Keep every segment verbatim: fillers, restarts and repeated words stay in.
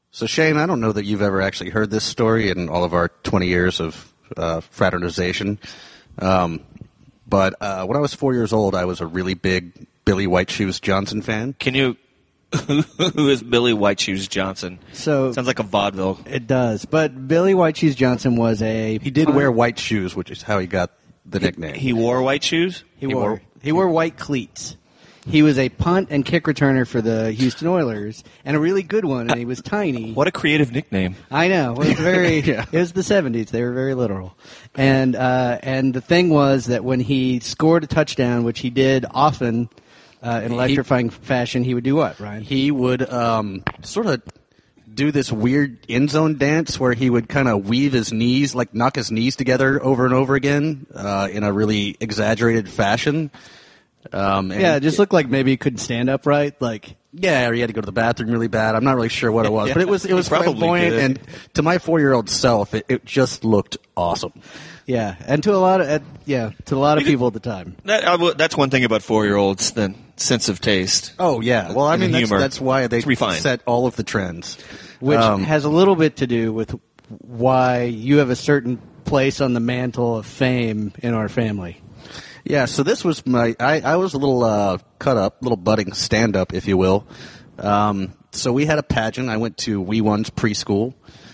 So, Shane, I don't know that you've ever actually heard this story in all of our twenty years of uh, fraternization. Um, but uh, when I was four years old, I was a really big Billy White Shoes Johnson fan. Can you... Who is Billy White Shoes Johnson? So sounds like a vaudeville. It does. But Billy White Shoes Johnson was a... He did wear white shoes, which is how he got the nickname. He wore white shoes? He, he wore, wore he wore white cleats. He was a punt and kick returner for the Houston Oilers, and a really good one, and he was tiny. What a creative nickname. I know. It was very. yeah. It was the seventies. They were very literal. And uh, and the thing was that when he scored a touchdown, which he did often uh, in electrifying he, fashion, he would do what, Ryan? He would um, sort of do this weird end zone dance where he would kind of weave his knees, like knock his knees together over and over again uh, in a really exaggerated fashion. Um, yeah, it just looked like maybe he couldn't stand upright. Like, yeah, or he had to go to the bathroom really bad. I'm not really sure what it was, yeah, but it was it was flamboyant, and to my four year old self, it, it just looked awesome. Yeah, and to a lot of uh, yeah, to a lot of people at the time. That, uh, that's one thing about four year olds: the sense of taste. Oh yeah, well I mean that's, humor. that's why they set all of the trends, which um, has a little bit to do with why you have a certain place on the mantle of fame in our family. Yeah, so this was my, I, I was a little uh, cut up, little budding stand-up, if you will. Um, so we had a pageant. I went to Wee One's preschool,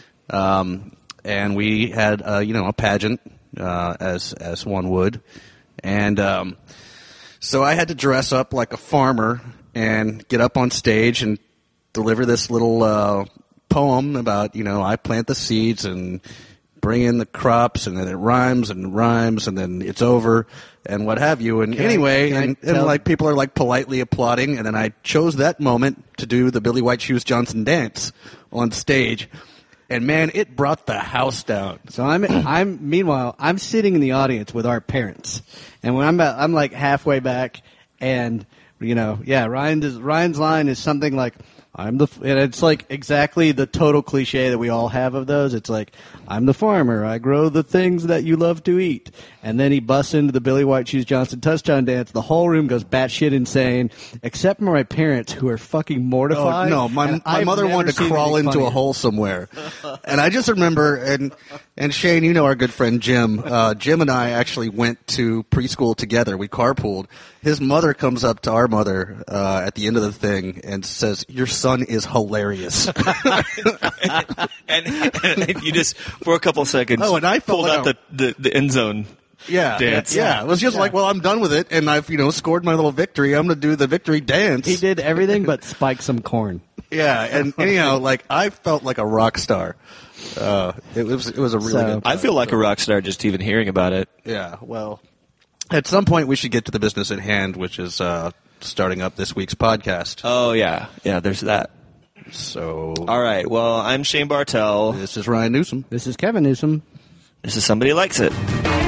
um, and we had, uh, you know, a pageant, uh, as as one would. And um, so I had to dress up like a farmer and get up on stage and deliver this little uh, poem about, you know, I plant the seeds and bring in the crops, and then it rhymes and rhymes, and then it's over, and what have you. And can anyway, I, and, and like people are like politely applauding, and then I chose that moment to do the Billy White Shoes Johnson dance on stage, and man, it brought the house down. So I'm, I'm. Meanwhile, I'm sitting in the audience with our parents, and when I'm, about, I'm like halfway back, and you know, yeah, Ryan does, Ryan's line is something like, I'm the, and it's like exactly the total cliche that we all have of those. It's like, I'm the farmer. I grow the things that you love to eat. And then he busts into the Billy White Shoes Johnson touchdown dance. The whole room goes batshit insane, except for my parents, who are fucking mortified. Oh, no, my, my mother wanted to crawl into funnier. a hole somewhere. And I just remember, and and Shane, you know our good friend Jim. Uh, Jim and I actually went to preschool together. We carpooled. His mother comes up to our mother uh, at the end of the thing and says, "Your son is hilarious." and, and, and you just, for a couple seconds, oh, and I pulled like out a, the, the, the end zone yeah, dance. Yeah, yeah, it was just yeah. like, well, I'm done with it, and I've, you know, scored my little victory. I'm going to do the victory dance. He did everything but spike some corn. Yeah, and anyhow, like, I felt like a rock star. Uh, it was it was a really so, good time. I feel like a rock star just even hearing about it. Yeah, well, at some point we should get to the business at hand, which is uh, starting up this week's podcast. Oh, yeah. Yeah, there's that. So, all right. Well, I'm Shane Bartell. This is Ryan Newsom. This is Kevin Newsom. This is Somebody Likes It.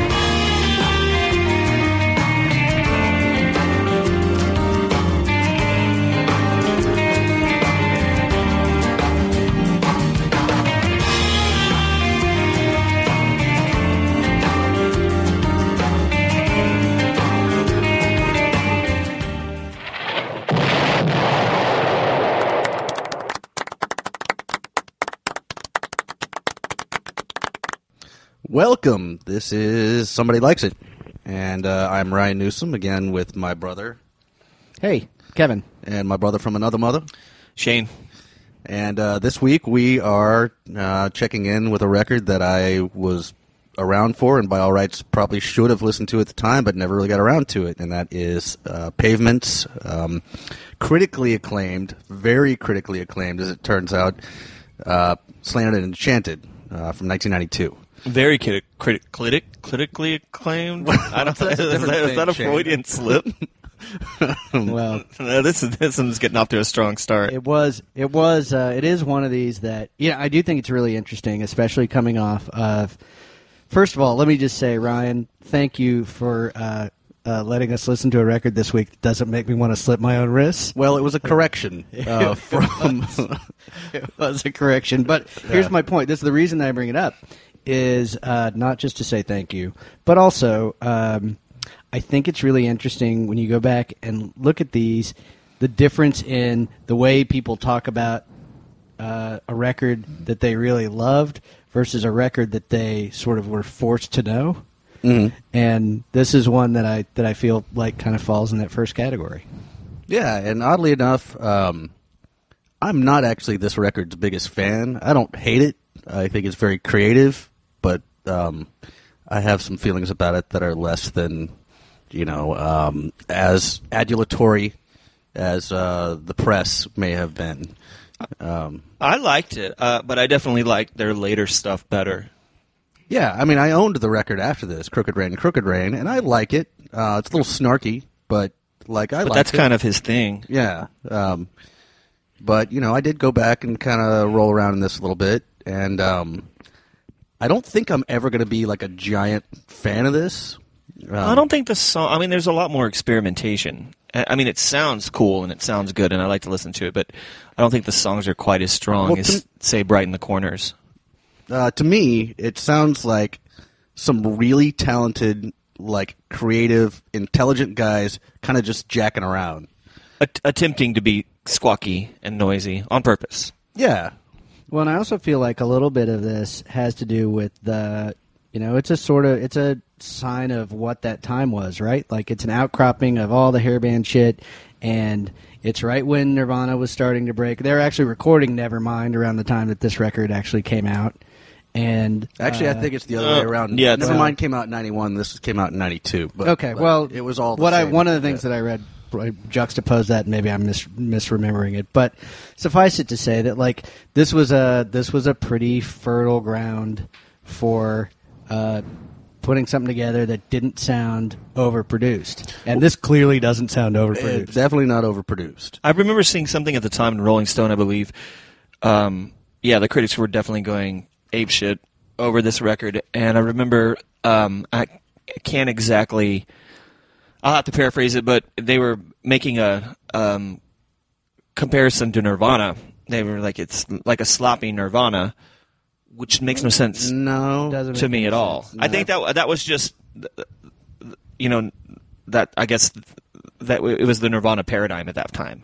Welcome. This is Somebody Likes It. And uh, I'm Ryan Newsom, again with my brother. Hey, Kevin. And my brother from another mother. Shane. And uh, this week we are uh, checking in with a record that I was around for and by all rights probably should have listened to at the time, but never really got around to it. And that is uh, Pavement's um, critically acclaimed, very critically acclaimed, as it turns out, uh, Slanted and Enchanted uh, from nineteen ninety-two. Very criti- criti- critic- critically acclaimed. I don't. Is, is, that, is that a Freudian slip? Well, no, this is this one's getting off to a strong start. It was. It was. Uh, it is one of these that yeah, I do think it's really interesting, especially coming off of. First of all, let me just say, Ryan, thank you for uh, uh, letting us listen to a record this week that doesn't make me want to slip my own wrists. Well, it was a correction uh, from. It was a correction, but yeah. Here's my point. This is the reason I bring it up. Is uh, not just to say thank you, but also um, I think it's really interesting when you go back and look at these, the difference in the way people talk about uh, a record that they really loved versus a record that they sort of were forced to know. Mm-hmm. And this is one that I that I feel like kind of falls in that first category. Yeah, and oddly enough, um, I'm not actually this record's biggest fan. I don't hate it. I think it's very creative, but um, I have some feelings about it that are less than, you know, um, as adulatory as uh, the press may have been. Um, I liked it, uh, but I definitely liked their later stuff better. Yeah, I mean, I owned the record after this, Crooked Rain, Crooked Rain, and I like it. Uh, it's a little snarky, but like I. But liked that's it. kind of his thing. Yeah, um, but you know, I did go back and kind of roll around in this a little bit, and um, I don't think I'm ever going to be like a giant fan of this. Um, I don't think the song. I mean, there's a lot more experimentation. I mean, it sounds cool and it sounds good, and I like to listen to it, but I don't think the songs are quite as strong well, as, to, say, Brighten the Corners. Uh, to me, it sounds like some really talented, like creative, intelligent guys kind of just jacking around. At- attempting to be squawky and noisy on purpose. Yeah. Well, and I also feel like a little bit of this has to do with the, you know, it's a sort of, it's a sign of what that time was, right? Like it's an outcropping of all the hairband shit, and it's right when Nirvana was starting to break. They were actually recording Nevermind around the time that this record actually came out. And actually, uh, I think it's the other uh, way around. yeah, Nevermind well, came out in ninety-one. This came out in ninety-two. But, okay, but well, it was all the what same. I one of the things yeah. that I read I juxtaposed that, and maybe I'm mis- misremembering it, but suffice it to say that like this was a this was a pretty fertile ground for uh, putting something together that didn't sound overproduced, and this clearly doesn't sound overproduced. It's definitely not overproduced. I remember seeing something at the time in Rolling Stone, I believe. Um, yeah, the critics were definitely going apeshit over this record, and I remember um, I can't exactly. I'll have to paraphrase it, but they were making a um, comparison to Nirvana. They were like, it's like a sloppy Nirvana, which makes no sense No. Doesn't to make me any at all. sense. I think that that was just, you know, that I guess that it was the Nirvana paradigm at that time.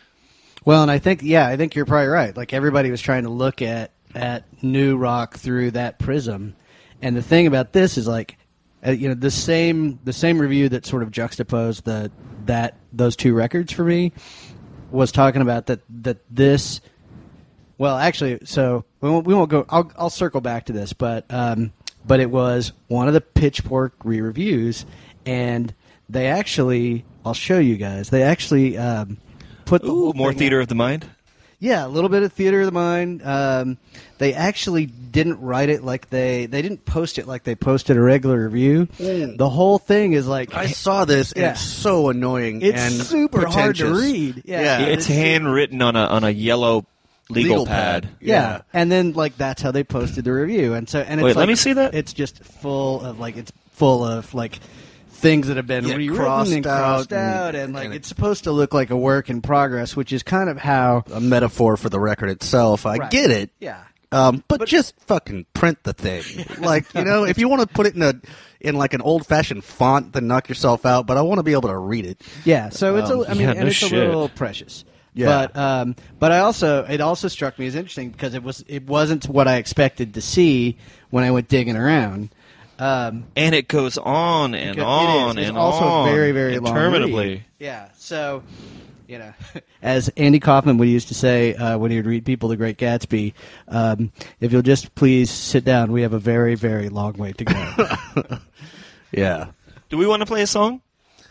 Well, and I think, yeah, I think you're probably right. Like, everybody was trying to look at, at new rock through that prism. And the thing about this is, like, uh, you know, the same the same review that sort of juxtaposed the that those two records for me was talking about that that this. Well, actually, so we won't, we won't go. I'll I'll circle back to this, but um, but it was one of the Pitchfork re-reviews, and they actually, I'll show you guys. They actually um, put the Ooh, whole more thing theater out. of the mind. Yeah, a little bit of theater of the mind. Um, they actually didn't write it like they they didn't post it like they posted a regular review. Mm. The whole thing is like I saw this, and Yeah. it's so annoying it's and super hard to pretentious. read. Yeah, Yeah. It's handwritten on a on a yellow legal, Legal pad. pad. Yeah. Yeah. and then like that's how they posted the review, and so and it's Wait, let like, me see that? It's just full of like it's full of like things that have been Yeah, rewritten crossed and out crossed and- out, and like and it- it's supposed to look like a work in progress, which is kind of how. A metaphor for the record itself. I Right. get it. Yeah. Um, but, just fucking print the thing. Like, you know, if you want to put it in a in like an old fashioned font, then knock yourself out. But I want to be able to read it. Yeah, so it's Um, a, I mean, yeah, and no it's shit. a little precious. Yeah. But um, but I also it also struck me as interesting because it was it wasn't what I expected to see when I went digging around. Um, And it goes on and because on it is. It's and also on. a very very long interminably. read. Yeah, so you know, as Andy Kaufman would used to say uh, when he would read People the Great Gatsby, um, if you'll just please sit down, we have a very very long way to go. Yeah. Do we want to play a song?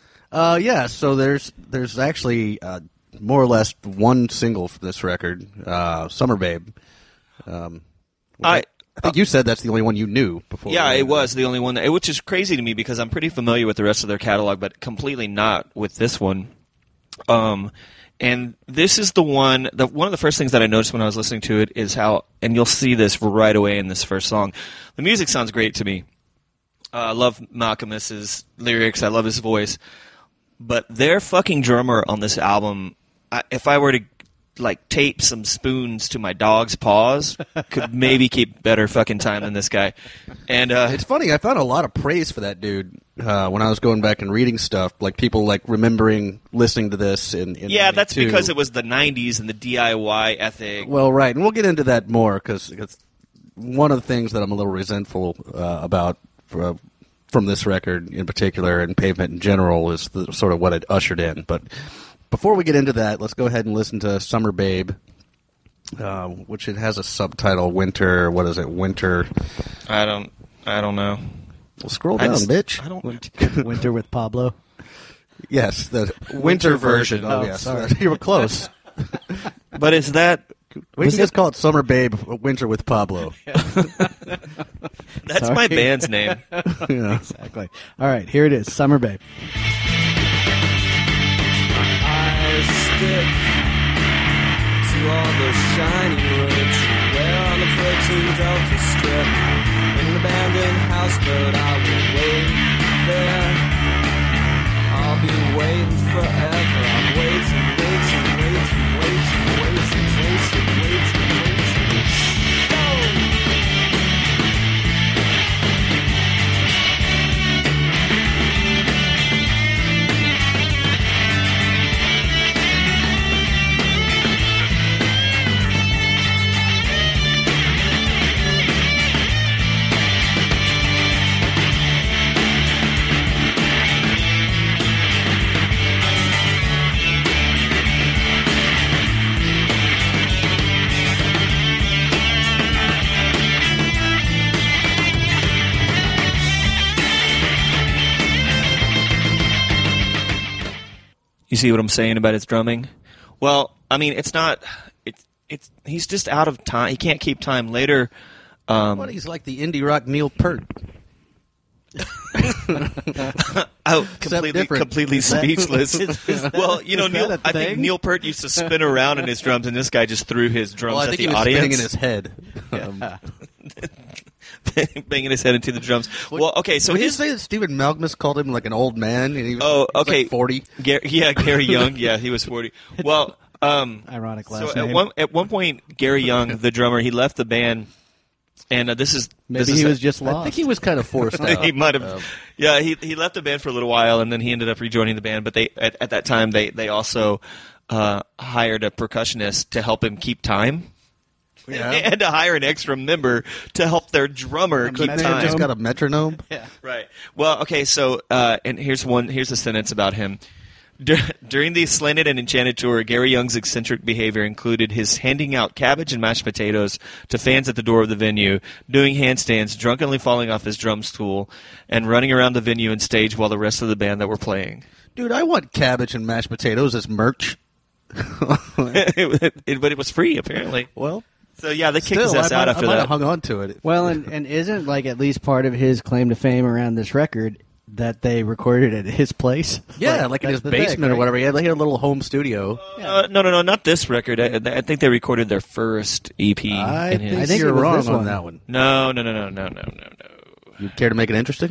Uh, yeah. So there's there's actually uh, more or less one single for this record, uh, "Summer Babe." Um, I. I think you said that's the only one you knew before. Yeah, we- it was the only one, that, which is crazy to me because I'm pretty familiar with the rest of their catalog, but completely not with this one. Um, and this is the one. The one of the first things that I noticed when I was listening to it is how, and you'll see this right away in this first song. The music sounds great to me. Uh, I love Malcolmus's lyrics. I love his voice. But their fucking drummer on this album, I, if I were to like tape some spoons to my dog's paws, could maybe keep better fucking time than this guy. And uh, It's funny. I found a lot of praise for that dude uh, when I was going back and reading stuff, like people like remembering listening to this. In, in Yeah, that's ninety-two. because it was the nineties and the D I Y ethic. Well, right, and we'll get into that more because it's one of the things that I'm a little resentful uh, about for, uh, from this record in particular and Pavement in general is the, sort of what it ushered in. But before we get into that, let's go ahead and listen to Summer Babe, uh, which it has a subtitle, Winter, what is it, Winter? I don't, I don't know. Well, scroll I down, just- bitch. I don't. Winter, Winter with Pablo. Yes, the winter, Winter version. version. Oh, Oh, yes. sorry. You were close. But is that? We Was can just call it Summer Babe, Winter with Pablo. That's Sorry. my band's name. Yeah. Exactly. All right, here it is. Summer Babe. I stick to all the shiny words you wear on the protein delta strip in an abandoned house, but I will wait there. I'll be waiting forever. I'm waiting, waiting, waiting, waiting, waiting, waiting, waiting, waiting. Go! You see what I'm saying about his drumming? Well, I mean, it's not. It's it's. He's just out of time. He can't keep time. Later, um, What, he's like the indie rock Neil Peart. oh, completely, different. completely Is that- speechless. is- well, you know, is Neil. that a I think thing? Neil Peart used to spin around in his drums, and this guy just threw his drums Well, I at think the he was audience, spinning in his head. Um, banging his head into the drums. Well, okay, so Would you his say that Stephen Malkmus called him like an old man? And he was, Oh, he was okay. like forty. Gar- yeah, Gary Young. Yeah, he was forty. Well, um, Ironic so last at name. one at one point, Gary Young, the drummer, he left the band, and uh, this is Maybe this is he a- was just lost. I think he was kind of forced out. he might have. Um, yeah, he he left the band for a little while, and then he ended up rejoining the band. But they at, at that time they they also uh, hired a percussionist to help him keep time. Yeah. They had to hire an extra member to help their drummer keep Couldn't they time. have just got a metronome? Right. Well, okay. So, uh, and here's one. Here's a sentence about him. Dur- During the Slanted and Enchanted tour, Gary Young's eccentric behavior included his handing out cabbage and mashed potatoes to fans at the door of the venue, doing handstands, drunkenly falling off his drum stool, and running around the venue and stage while the rest of the band that were playing. Dude, I want cabbage and mashed potatoes as merch. it, it- but it was free, apparently. Well, So yeah, they kicked still, his ass I out might, after I might that. have hung on to it. Well, and, and isn't like at least part of his claim to fame around this record that they recorded at his place? Yeah, like, in that's his the basement thing, or right? whatever. He had, like, a little home studio. Uh, no, no, no, not this record. I, I think they recorded their first E P. I in think, his- I think you're it was wrong this on one. that one. No, no, no, no, no, no, no, no. You care to make it interesting?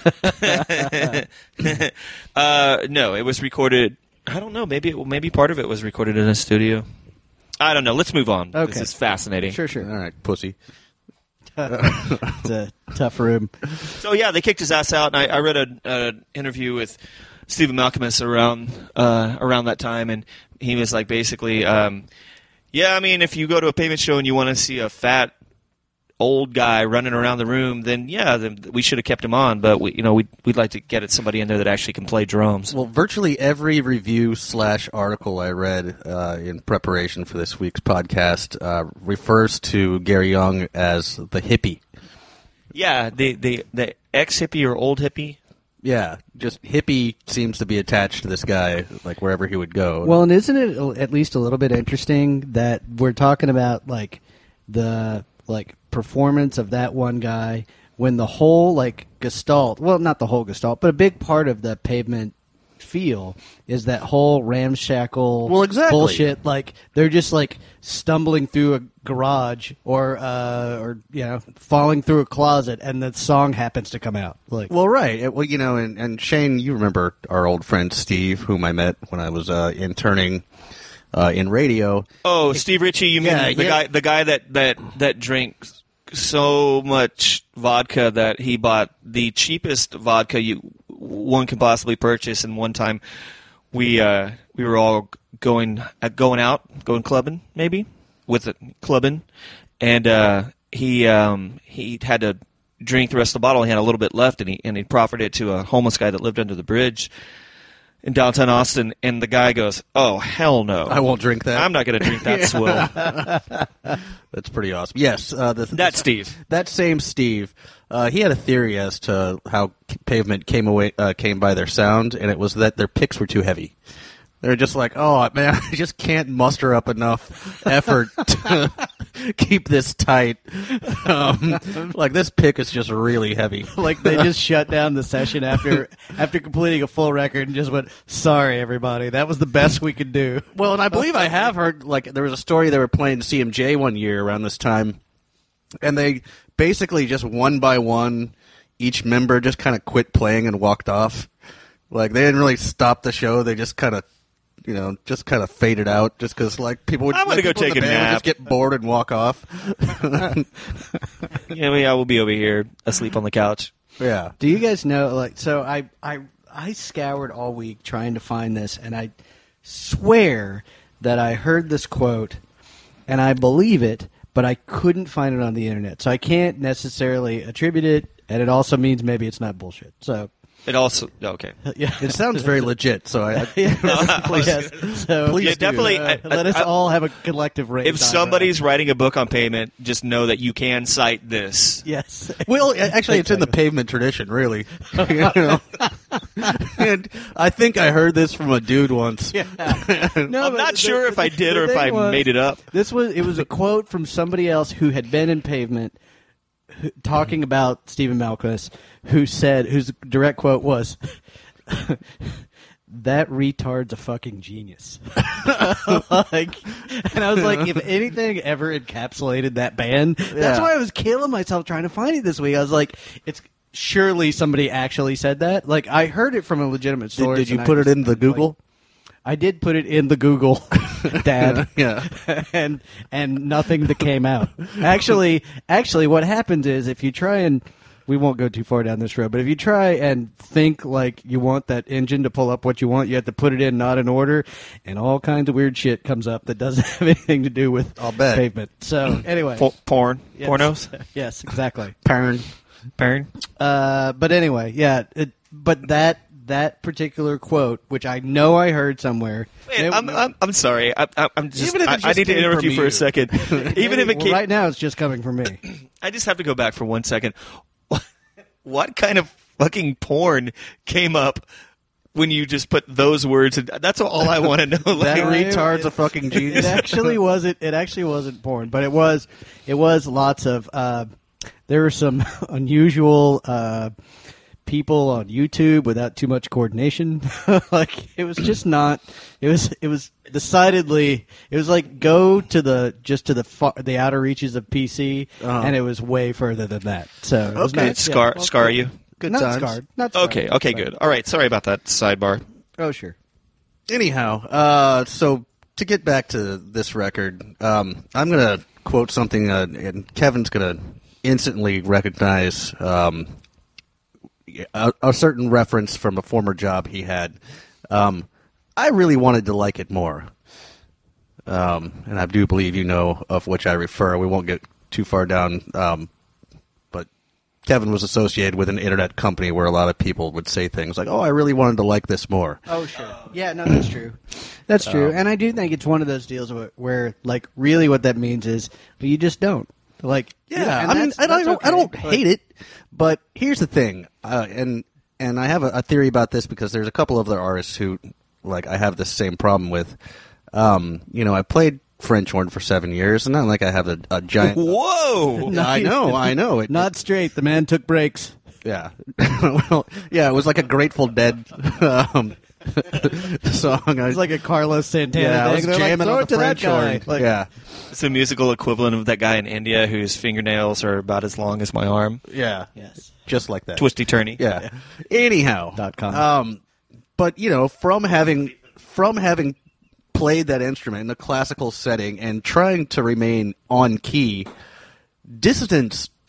uh, no, it was recorded. I don't know. Maybe it, maybe part of it was recorded in a studio. I don't know. Let's move on. Okay. This is fascinating. Sure, sure. All right, pussy. It's a tough room. So yeah, they kicked his ass out, and I, I read an interview with Stephen Malkmus around uh, around that time, and he was like basically, um, yeah, I mean, if you go to a Pavement show and you want to see a fat old guy running around the room, then yeah, then we should have kept him on. But we, you know, we'd we'd like to get at somebody in there that actually can play drums. Well, virtually every review slash article I read uh, in preparation for this week's podcast uh, refers to Gary Young as the hippie. Yeah, the the the ex hippie or old hippie. Yeah, just hippie seems to be attached to this guy, like wherever he would go. Well, and isn't it a- at least a little bit interesting that we're talking about like the like performance of that one guy when the whole like gestalt, well, not the whole gestalt, but a big part of the Pavement feel is that whole ramshackle Well, exactly. bullshit. Like they're just like stumbling through a garage or uh, or you know falling through a closet, and the song happens to come out. Like, Well, right. It- well, you know, and, and Shane, you remember our old friend Steve, whom I met when I was uh, interning uh, in radio. Oh, Steve Ritchie, you mean Yeah, the yeah. guy the guy that, that, that drinks so much vodka that he bought the cheapest vodka you one can possibly purchase. And one time, we uh, we were all going uh, going out, going clubbing, maybe with it clubbing, and uh, he um, he had to drink the rest of the bottle. He had a little bit left, and he and he proffered it to a homeless guy that lived under the bridge in downtown Austin, and the guy goes, "Oh, hell no. I won't drink that. I'm not going to drink that swill." That's pretty awesome. Yes. Uh, the, That's Steve. That same Steve, uh, he had a theory as to how Pavement came away uh, came by their sound, and it was that their picks were too heavy. They're just like, oh, man, I just can't muster up enough effort to keep this tight. Um, like, this pick is just really heavy. Like, they just shut down the session after after completing a full record and just went, sorry, everybody, that was the best we could do. Well, and I believe I have heard, like, there was a story they were playing C M J one year around this time, and they basically just one by one, each member just kind of quit playing and walked off. Like, they didn't really stop the show. They just kind of, you know, just kind of faded out just because, like, people would, I'm gonna like, go people in take the a band would nap. just get bored and walk off. Yeah, I will be over here asleep on the couch. Yeah. Do you guys know, like, so I, I, I scoured all week trying to find this, and I swear that I heard this quote, and I believe it, but I couldn't find it on the internet. So I can't necessarily attribute it, and it also means maybe it's not bullshit. So, It also okay. yeah. It sounds very legit, so I, I Yes. So, Please Yeah, do. definitely. uh, I- let us I- all have a collective rate. If somebody's writing a book on Pavement, just know that you can cite this. Yes. Well, actually, it's in the Pavement tradition, really. You know? And I think I heard this from a dude once. No, I'm but not the- sure the- if I did the or if thing I was- made it up. This was it was a quote from somebody else who had been in Pavement, who, talking about Stephen Malkmus, who said, whose direct quote was, "That retard's a fucking genius." Like, and I was like, if anything ever encapsulated that band, that's Yeah. why I was killing myself trying to find it this week. I was like, it's surely somebody actually said that. Like, I heard it from a legitimate Did, source. did you and I put it just- in the Google? I did put it in the Google, Dad. Yeah. and and nothing that came out. Actually, actually, what happens is if you try and we won't go too far down this road, but if you try and think like you want that engine to pull up what you want, you have to put it in not in order, and all kinds of weird shit comes up that doesn't have anything to do with I'll bet. Pavement. So anyway, Po- porn, yes. pornos, Yes, exactly. Parn. porn. Uh, but anyway, yeah. It, but that that particular quote, which I know I heard somewhere. Wait, it- I'm, I'm I'm sorry. I, I, I'm just. Even if it I, just I need to came interrupt from you for you. a second. Even if it well, came, right now, it's just coming from me. I just have to go back for one second. What kind of fucking porn came up when you just put those words? In, that's all I want to know. That Like, retard's a fucking It genius. actually wasn't. It actually wasn't porn, but it was. It was lots of. Uh, there were some unusual uh, people on YouTube without too much coordination. Like, it was just not. It was. It was decidedly. It was like go to the just to the far, the outer reaches of P C, Uh-huh. and it was way further than that. So it was Okay. not, scar yeah, scar you. Good not times. scarred. Not scarred. Okay. Okay. Good. All right. Sorry about that sidebar. Oh sure. Anyhow, uh, so to get back to this record, um, I'm going to quote something, uh, and Kevin's going to instantly recognize um, a, a certain reference from a former job he had. Um, I really wanted to like it more. Um, and I do believe you know of which I refer. We won't get too far down, um, but Kevin was associated with an internet company where a lot of people would say things like, oh, I really wanted to like this more. Oh, sure. Yeah, no, that's true. That's true. And I do think it's one of those deals where, where like, really what that means is well, you just don't. Like, Yeah, and I mean, that's- I don't, I that's don't, I okay, don't but- hate it, but here's the thing, uh, and and I have a, a theory about this because there's a couple of other artists who, like, I have the same problem with. Um, you know, I played French horn for seven years, and not like I have a, a giant. Whoa. I know, I know. It, Not straight. The man took breaks. Yeah. Well, yeah, it was like a Grateful Dead um, song. I It's like a Carlos Santana yeah, I thing. was They're like, jamming throw on it the to that French guy. horn. Like, yeah, It's the musical equivalent of that guy in India whose fingernails are about as long as my arm. yeah, Yes. just like that. Twisty turny. Yeah. Anyhow, Dot com. Um, but you know, from having from having played that instrument in a classical setting and trying to remain on key, Dissidents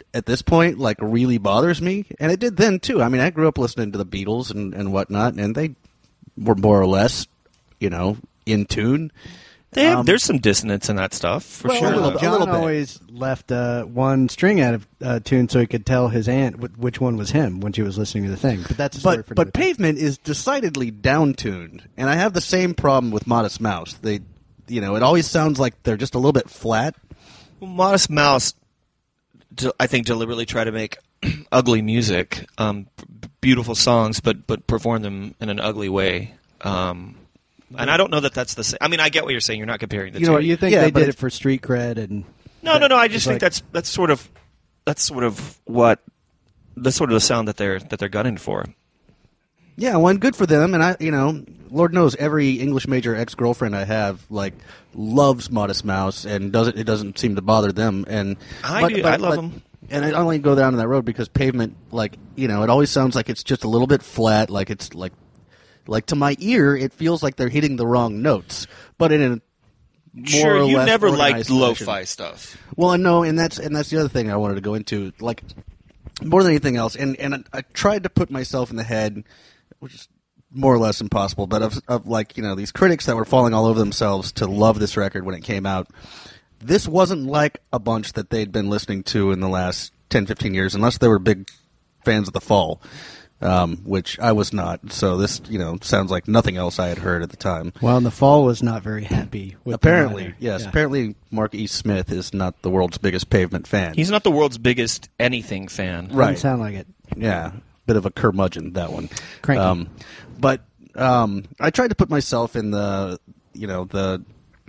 at this point like really bothers me, and it did then too. I mean, I grew up listening to the Beatles and, and whatnot, and they were more or less, you know, in tune. They have, Um, there's some dissonance in that stuff for well, sure. a little bit. John bit. always left uh, one string out of uh, tune so he could tell his aunt wh- which one was him when she was listening to the thing. But that's a story But for but another time. Pavement is decidedly down-tuned, and I have the same problem with Modest Mouse. They, you know, it always sounds like they're just a little bit flat. Well, Modest Mouse, de- I think, deliberately try to make ugly music, um, b- beautiful songs, but but perform them in an ugly way. Um, and I don't know that that's the same. I mean, I get what you're saying. You're not comparing the You two. know what? You think Yeah, they but did it's- it for street cred and no, no, no. I just it's think like- that's that's sort of that's sort of what that's sort of the sound that they're that they're gunning for. Yeah, well, and good for them. And I, you know, Lord knows every English major ex-girlfriend I have like loves Modest Mouse, and doesn't it doesn't seem to bother them. And I do. I love them. And I only go down that road because Pavement, like, you know, it always sounds like it's just a little bit flat. Like it's like, like to my ear, it feels like they're hitting the wrong notes. But in a more Sure, or you less never organized liked fashion. lo-fi stuff. Well, no, and that's and that's the other thing I wanted to go into. Like more than anything else, and and I tried to put myself in the head, which is more or less impossible, but of of like, you know, these critics that were falling all over themselves to love this record when it came out. This wasn't like a bunch that they'd been listening to in the last ten, fifteen years, unless they were big fans of The Fall, um, which I was not. So this, you know, sounds like nothing else I had heard at the time. well, and the Fall was not very happy with them Apparently, either. yes. Yeah. Apparently, Mark E. Smith is not the world's biggest Pavement fan. He's not the world's biggest anything fan. Doesn't right. sound like it. Yeah, bit of a curmudgeon, that one. Cranky. Um, but um, I tried to put myself in the, you know, the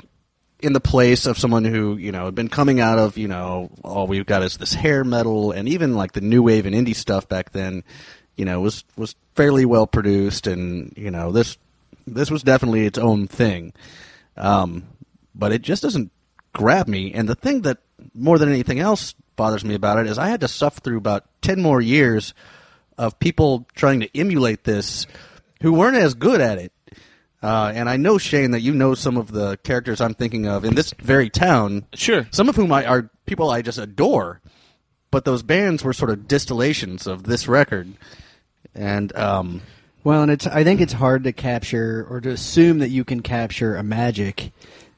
in the place of someone who, you know, had been coming out of, you know, all we've got is this hair metal, and even like the new wave and indie stuff back then, you know, was was fairly well produced, and you know, this this was definitely its own thing. Um, but it just doesn't grab me. And the thing that more than anything else bothers me about it is I had to suffer through about ten more years of people trying to emulate this who weren't as good at it. Uh, and I know, Shane, that you know some of the characters I'm thinking of in this very town. Sure. Some of whom I, are people I just adore. But those bands were sort of distillations of this record. And um, Well, and it's I think it's hard to capture or to assume that you can capture a magic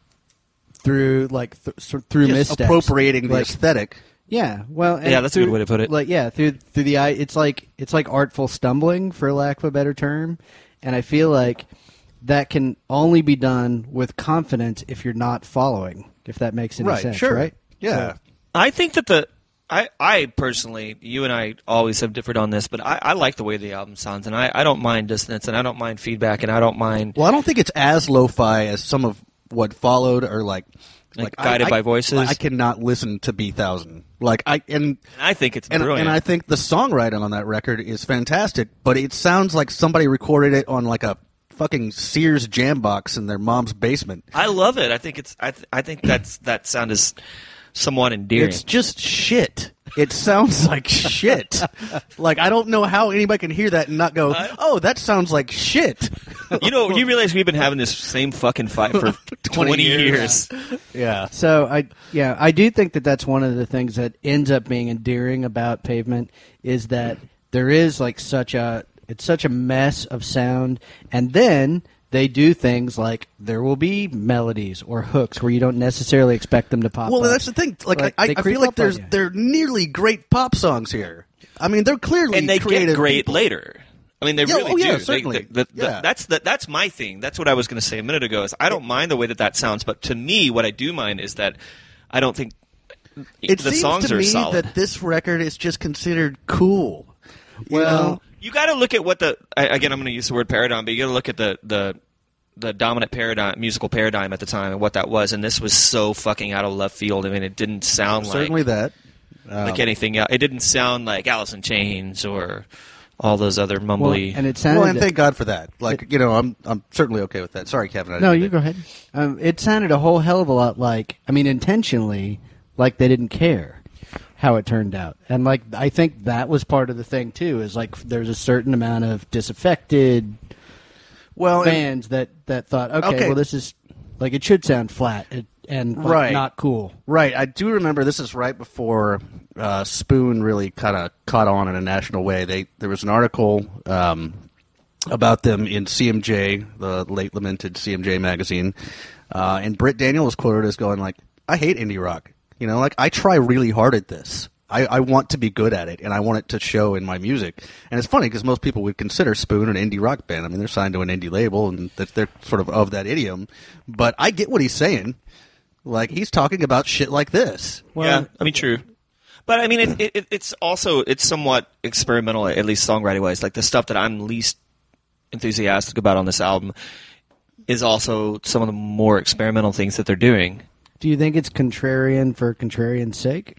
through like th- sort- through just missteps. appropriating the Like, aesthetic. Yeah, well, and Yeah, that's a good through- way to put it. Like, yeah, through through the eye, it's like it's like artful stumbling, for lack of a better term, and I feel like that can only be done with confidence if you're not following. If that makes any Right, sense, sure. right? Yeah. So- I think that the I, I personally, you and I always have differed on this, but I, I like the way the album sounds, and I, I don't mind dissonance, and I don't mind feedback, and I don't mind Well, I don't think it's as lo-fi as some of what followed, or like, Like I- Guided I, by Voices? I cannot listen to B Thousand. Like I and I think it's and, brilliant. and I think the songwriting on that record is fantastic, but it sounds like somebody recorded it on like a fucking Sears jam box in their mom's basement. I love it. I think it's I, th- I think that's that sound is somewhat endearing. It's just shit. It sounds like shit. Like I don't know how anybody can hear that and not go, "Oh, that sounds like shit." You know, you realize we've been having this same fucking fight for twenty years. Yeah. So I yeah I do think that that's one of the things that ends up being endearing about Pavement is that there is like such a it's such a mess of sound, and then they do things like there will be melodies or hooks where you don't necessarily expect them to pop Well, up. that's the thing. Like, Like, I, they I creep feel like up on there's you. they're nearly great pop songs here. I mean, they're clearly And they creative get great people. later. I mean, they Yeah, really oh, do. yeah, They- certainly. the- the- Yeah. That's the, that's my thing. That's what I was going to say a minute ago. Is I don't mind the way that that sounds, but to me, what I do mind is that I don't think It the seems songs to are me solid. that this record is just considered cool. You Well, know? You got to look at what the I, again. I'm going to use the word paradigm, but you got to look at the the the dominant paradigm, musical paradigm at the time, and what that was. And this was so fucking out of left field. I mean, it didn't sound certainly like that. Um, like anything else. It didn't sound like Alice in Chains or all those other well, mumbly. and it sounded well, and thank God for that. Like, you know, I'm I'm certainly okay with that. Sorry, Kevin. I no, didn't you go ahead. Um, it sounded a whole hell of a lot like I mean intentionally like they didn't care how it turned out, and like I think that was part of the thing too. Is like there's a certain amount of disaffected Well, and- fans that, that thought, okay, Okay. well, this is like it should sound flat, and, and like, Right. not cool. Right. I do remember this is right before uh, Spoon really kind of caught on in a national way. They There was an article um, about them in C M J, the late lamented C M J magazine, uh, and Britt Daniel was quoted as going like, I hate indie rock. You know, like I try really hard at this. I, I want to be good at it, and I want it to show in my music. And it's funny because most people would consider Spoon an indie rock band. I mean, they're signed to an indie label, and that they're sort of of that idiom. But I get what he's saying. Like, he's talking about shit like this. yeah, I mean, true. But I mean, it, it, it's also it's somewhat experimental, at least songwriting wise. Like the stuff that I'm least enthusiastic about on this album is also some of the more experimental things that they're doing. Do you think it's contrarian for contrarian's sake?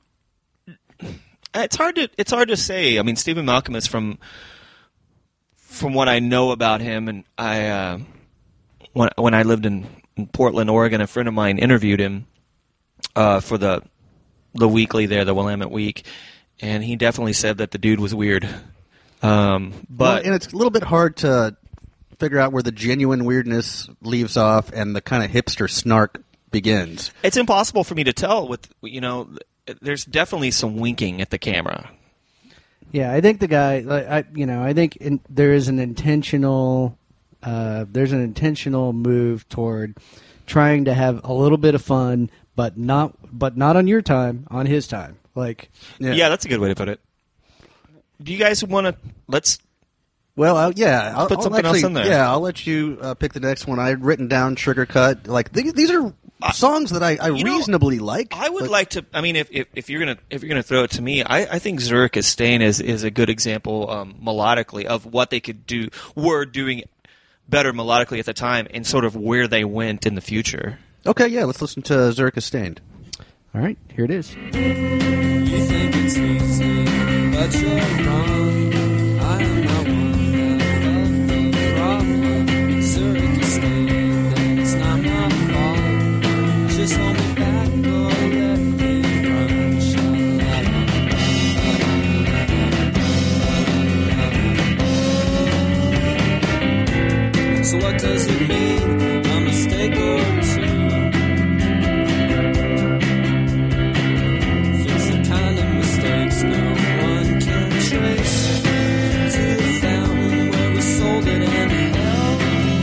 It's hard to it's hard to say. I mean, Stephen Malcolm is from from what I know about him, and I uh, when when I lived in, in Portland, Oregon, a friend of mine interviewed him uh, for the the weekly there, the Willamette Week, and he definitely said that the dude was weird. Um, but Well, and it's a little bit hard to figure out where the genuine weirdness leaves off and the kind of hipster snark begins. it's impossible for me to tell. With you know, there's definitely some winking at the camera. Yeah, I think the guy, like, I, you know, I think in, there is an intentional, uh, there's an intentional move toward trying to have a little bit of fun, but not, but not on your time, on his time. Like, Yeah, that's a good way to put it. Do you guys want to let's? Well, uh, yeah, I'll put I'll something actually, else in there. Yeah, I'll let you uh, pick the next one. I had written down Sugar Cut. Like th- these are songs that I, I You know, reasonably like. I would but- like to. I mean, if, if if you're gonna if you're gonna throw it to me, I, I think Zurich is Staying is is a good example um, melodically of what they could do. Were doing better melodically at the time, and sort of where they went in the future. Okay, yeah, let's listen to Zurich is Stained. all right, here it is. You think it's easy, but you're wrong. I am not one that felt the problem. Zurich is stained, and it's not my fault. Just hold me back or let me run. Sha-la-la-la-la-la. So what does it mean? A mistake or two? It's the kind of mistakes no one can trace to the fountain where we sold it and held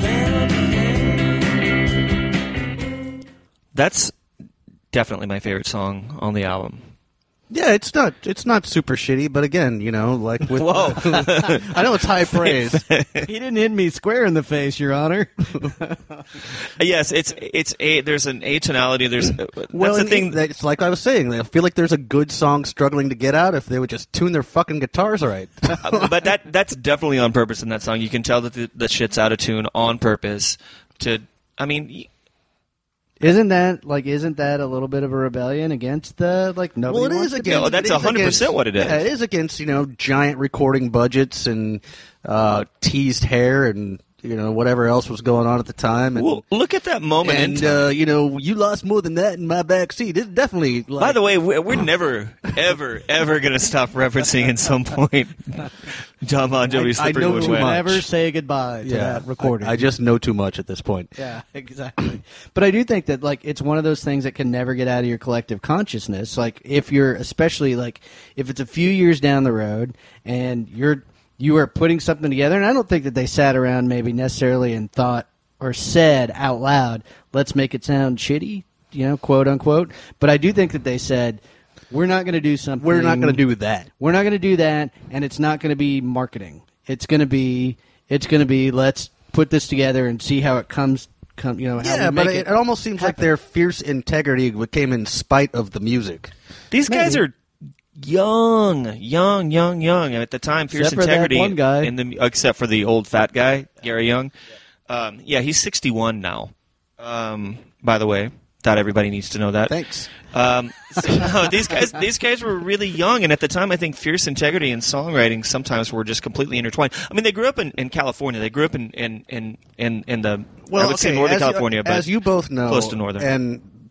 them. That's definitely my favorite song on the album. Yeah, it's not it's not super shitty, but again, you know, like with Whoa. I know it's high praise. He didn't hit me square in the face, Your Honor. Yes, it's it's a there's an atonality. There's that's Well, the and thing. it- it's like I was saying. I feel like there's a good song struggling to get out if they would just tune their fucking guitars right. Uh, but that that's definitely on purpose in that song. You can tell that the, the shit's out of tune on purpose. To I mean, y- Isn't that like? Isn't that a little bit of a rebellion against the like? Nobody Well, it wants is to against. No, that's it is one hundred percent against- what it is. Yeah, it is against you know giant recording budgets and uh, teased hair and you know whatever else was going on at the time. And, well, look at that moment. in and time. uh, you know you lost more than that in my back seat. It's definitely. Like, By the way, we're, we're never, ever, ever going to stop referencing at some point John Bon Jovi's I- I Slippery know When too Wet. much. Never say goodbye to yeah, that recording. I, I just know too much at this point. Yeah, exactly. But I do think that like it's one of those things that can never get out of your collective consciousness. Like if you're especially like if it's a few years down the road and you're you are putting something together, and I don't think that they sat around maybe necessarily and thought or said out loud, let's make it sound shitty, you know, quote unquote. But I do think that they said, we're not going to do something. We're not going to do that. We're not going to do that, and it's not going to be marketing. It's going to be. It's going to be. Let's put this together and see how it comes. Come, you know. How Yeah, we but make it, it almost seems like happen. their fierce integrity came in spite of the music. These guys Maybe. are young, young, young, young. At the time, Fierce Except for that Integrity. one guy. In the, except for the old fat guy, Gary Young. Um, yeah, he's sixty-one now. Um, by the way, thought everybody needs to know that. Thanks. Um, so, no, these guys, these guys were really young, and at the time, I think Fierce Integrity and songwriting sometimes were just completely intertwined. I mean, they grew up in, in California. They grew up in in in in, in the I would say Northern as you- California, but as you both know, close to northern. and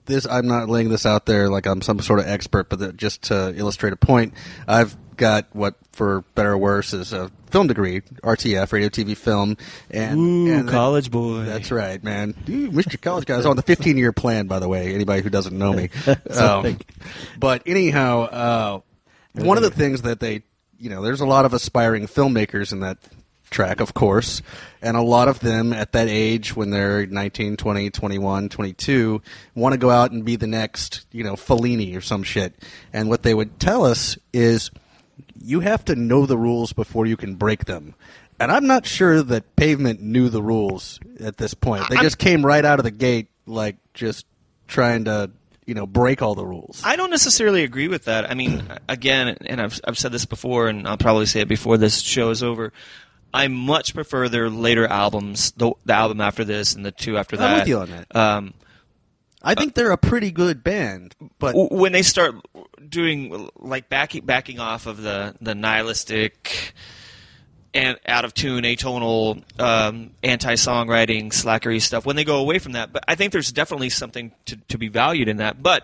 this I'm not laying this out there like I'm some sort of expert, but that, just to illustrate a point, I've got what, for better or worse, is a film degree, R T F, radio, T V, film, and, Ooh, and college boy. That's right, man. Ooh, Mister College Guy is on the fifteen-year plan, by the way. Anybody who doesn't know me, um, but anyhow, uh, one of the things that they, you know, there's a lot of aspiring filmmakers in that track, of course, and a lot of them at that age when they're nineteen, twenty, twenty-one, twenty-two want to go out and be the next, you know, Fellini or some shit. And what they would tell us is you have to know the rules before you can break them. And I'm not sure that Pavement knew the rules at this point. They just came right out of the gate like just trying to, you know, break all the rules. I don't necessarily agree with that. I mean, again, and I've I've said this before, and I'll probably say it before this show is over. I much prefer their later albums, the, the album after this and the two after that. I'm with you on that. Um, I think they're a pretty good band, but w- when they start doing like backing backing off of the the nihilistic and out of tune, atonal, um, anti-songwriting, slackery stuff, when they go away from that, but I think there's definitely something to, to be valued in that. But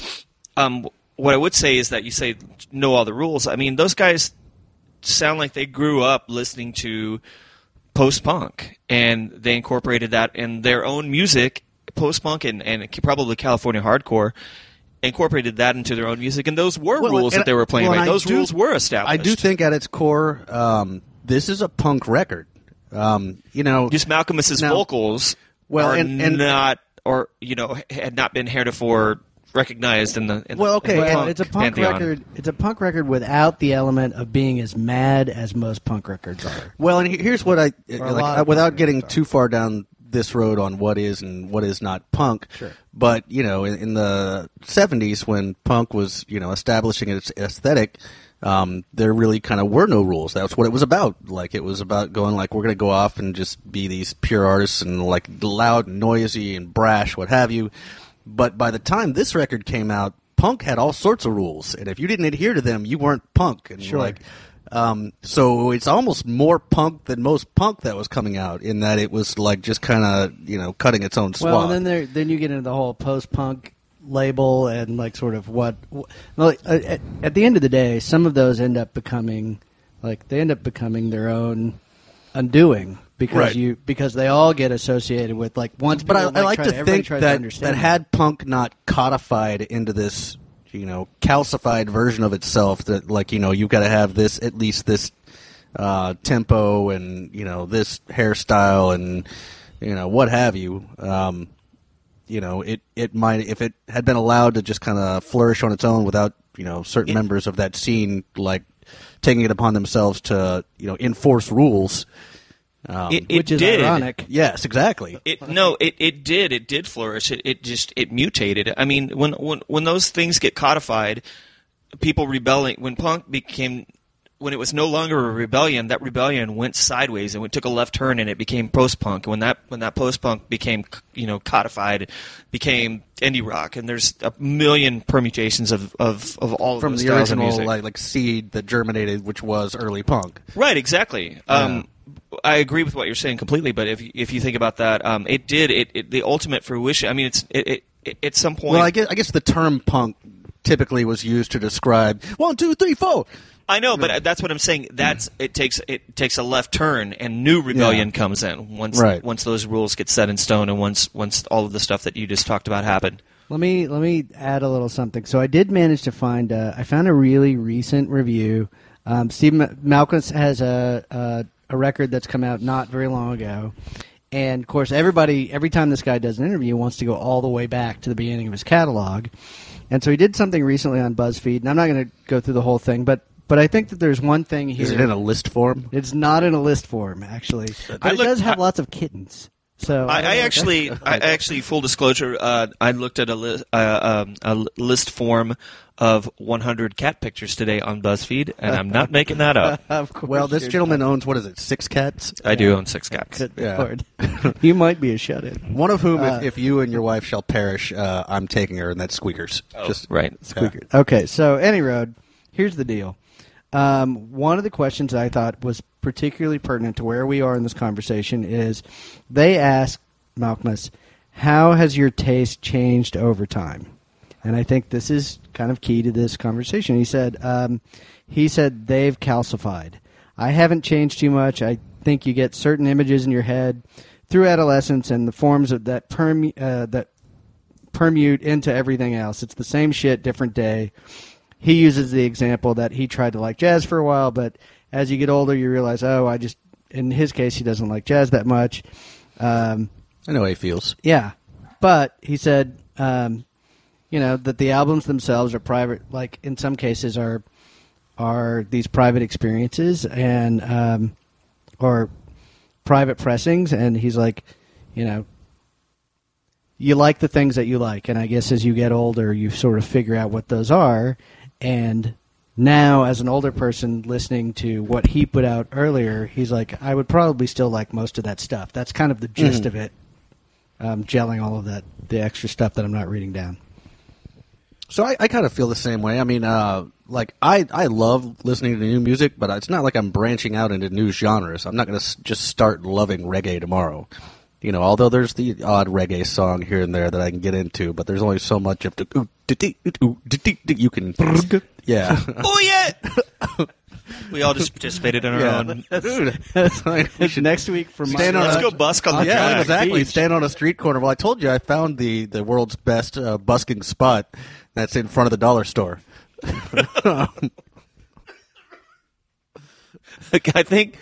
um, what I would say is that you say know all the rules. I mean, those guys sound like they grew up listening to post-punk, and they incorporated that in their own music, post-punk and, and probably California hardcore, incorporated that into their own music, and those were Well, rules and- that they were playing. well, Right? and I Those do- rules were established. I do think at its core, um, this is a punk record. Um, you know, just Malcolmus's now- vocals well, are and- and- not, or you know, had not been heretofore recognized in the. In Well, the, okay, in the and Well, punk it's a punk pantheon. record. It's a punk record without the element of being as mad as most punk records are. well, and he- here's what I a like, lot uh, of without punk getting records are. too far down this road on what is and what is not punk. Sure. But you know, in, in the seventies when punk was, you know, establishing its aesthetic, um, there really kind of were no rules. That's what it was about. Like it was about going like we're going to go off and just be these pure artists and like loud, and noisy, and brash, what have you. But by the time this record came out, punk had all sorts of rules, and if you didn't adhere to them, you weren't punk. And Sure. like, um, so it's almost more punk than most punk that was coming out, in that it was like just kind of, you know, cutting its own swath. Well, and then there, then you get into the whole post-punk label and like sort of what. Well, at, at the end of the day, some of those end up becoming like they end up becoming their own undoing because Right. you because they all get associated with like once. But I, people, I like try to everybody think tries that, to understand that had punk not codified into this, you know, calcified version of itself, that like, you know, you've got to have this, at least this uh, tempo and, you know, this hairstyle and, you know, what have you. Um, you know, it, it might, if it had been allowed to just kind of flourish on its own without, you know, certain members of that scene, like, taking it upon themselves to, you know, enforce rules. Um, It, it which is did. ironic. yes, exactly. It no, it, it did. It did flourish. It, it just it mutated. I mean, when when when those things get codified, people rebelling. When punk became, when it was no longer a rebellion, that rebellion went sideways and it took a left turn, and it became post-punk. When that when that post-punk became, you know, codified, became indie rock, and there's a million permutations of of, of all of From those the styles of original music. like like seed that germinated, which was early punk. Right, exactly. Um, I agree with what you're saying completely. But if if you think about that, um, it did it, it the ultimate fruition. I mean, it's it, it, it at some point. Well, I guess I guess the term punk typically was used to describe one, two, three, four. I know, but that's what I'm saying. That's it takes it takes a left turn, and new rebellion Yeah. comes in once Right. once those rules get set in stone, and once once all of the stuff that you just talked about happened. Let me let me add a little something. So I did manage to find. Uh, I found a really recent review. Um, Steve Ma- Malcolmus has a, a a record that's come out not very long ago, and of course, everybody every time this guy does an interview wants to go all the way back to the beginning of his catalog, and so he did something recently on BuzzFeed. And I'm not going to go through the whole thing, but but I think that there's one thing here. Is it in a list form? It's not in a list form, actually, but I it looked- does have I- lots of kittens. So I, don't I know. actually, I actually, full disclosure, uh, I looked at a, li- uh, um, a li- list form of one hundred cat pictures today on BuzzFeed, and I'm not making that up. Of course Well, this you're gentleman owns, what is it, six cats? I do own six cats. Good Yeah. Lord. You might be a shut-in. One of whom, Uh, if, if you and your wife shall perish, uh, I'm taking her, and that's Squeakers. Oh, Just right. Squeakers. Okay, so any road, here's the deal. Um, one of the questions I thought was particularly pertinent to where we are in this conversation is they asked Malcolmus, how has your taste changed over time? And I think this is kind of key to this conversation. He said, um, he said they've calcified. I haven't changed too much. I think you get certain images in your head through adolescence and the forms of that perm uh, that permute into everything else. It's the same shit, different day. He uses the example that he tried to like jazz for a while, but as you get older, you realize, oh, I just, in his case, he doesn't like jazz that much. Um, I know how he feels. yeah. But he said, um, you know, that the albums themselves are private, like in some cases are are these private experiences and um, or private pressings. And he's like, you know, you like the things that you like. And I guess as you get older, you sort of figure out what those are. And now, as an older person listening to what he put out earlier, he's like, I would probably still like most of that stuff. That's kind of the gist Mhm. of it, um, gelling all of that, the extra stuff that I'm not reading down. So I, I kind of feel the same way. I mean, uh, like I, I love listening to new music, but it's not like I'm branching out into new genres. I'm not going to s- just start loving reggae tomorrow. You know, although there's the odd reggae song here and there that I can get into, but there's only so much of the ooh, dee, dee, ooh, dee, dee, dee, you can. Yeah. Oh yeah. We all just participated in our Yeah. own. Dude, it's like we should Next week from stand on Let's a- go busk on the yeah, track. exactly. Beach. Stand on a street corner. Well, I told you I found the, the world's best uh, busking spot. That's in front of the dollar store. I think.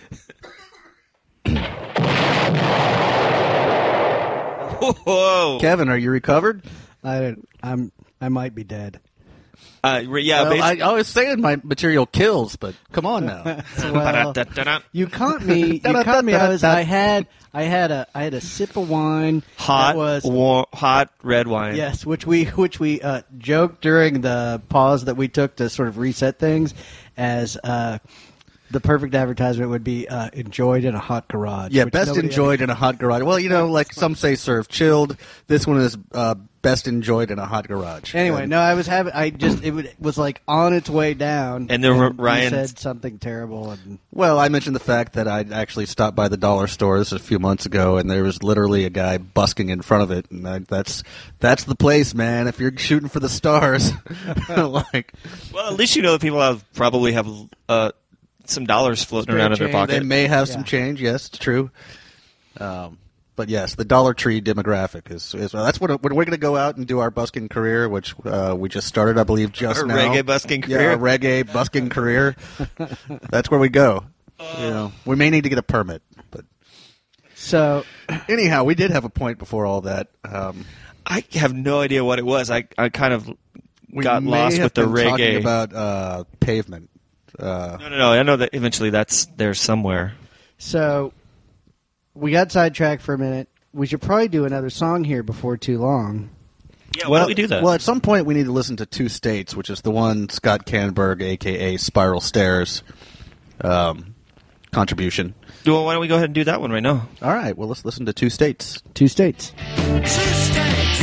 Whoa. Kevin, are you recovered? I don't, I'm I might be dead. Uh, re- yeah. Well, I, basi- I was saying my material kills, but come on now. Well, Ba-da-da-da-da. you caught me. You caught me. I was. I had. I had a. I had a sip of wine. Hot, That was war- hot red wine. yes, which we which we uh, joked during the pause that we took to sort of reset things, as uh, the perfect advertisement would be uh, enjoyed in a hot garage. Yeah, which best nobody enjoyed in a hot garage. Well, you know, like some say served chilled. This one is uh, best enjoyed in a hot garage. Anyway, And- no, I was having. I just it, would, it was like on its way down, And then you Ryan- said something terrible, and Well, I mentioned the fact that I actually stopped by the dollar stores a few months ago, and there was literally a guy busking in front of it, and I, that's that's the place, man. If you're shooting for the stars, like Well, at least you know that people have probably have uh, some dollars floating Spare around in their change. pocket. they may have Yeah. some change. Yes, it's true. Um, but yes, the Dollar Tree demographic is, is well, that's what when we're going to go out and do our busking career, which uh, we just started, I believe, just Our now. reggae busking Yeah, career? our reggae busking career. That's where we go. You know, we may need to get a permit, but so anyhow, we did have a point before all that. Um, I have no idea what it was. I, I kind of we got may lost have with the been talking reggae. about uh, pavement. Uh, No, no, no. I know that eventually that's there somewhere. So we got sidetracked for a minute. We should probably do another song here before too long. Yeah, why well, don't we do that? Well, at some point we need to listen to Two States, which is the one Scott Canberg, a k a. Spiral Stairs, um, contribution. Well, why don't we go ahead and do that one right now? All right, well, let's listen to Two States. Two states. Two states.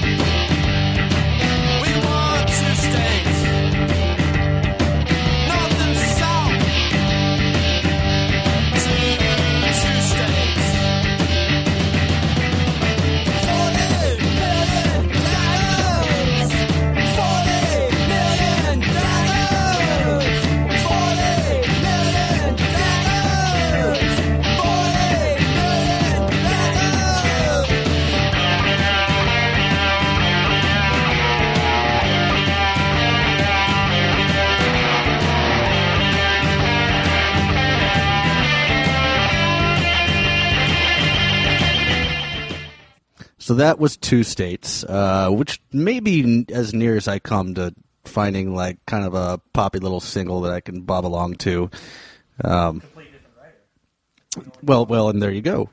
We want two states. North and south. Two, two states. Forty million dollars. Forty million dollars. Forty million dollars. Forty million dollars. So that was Two States, uh, which may be as near as I come to finding like kind of a poppy little single that I can bob along to. Um, well, well, and there you go.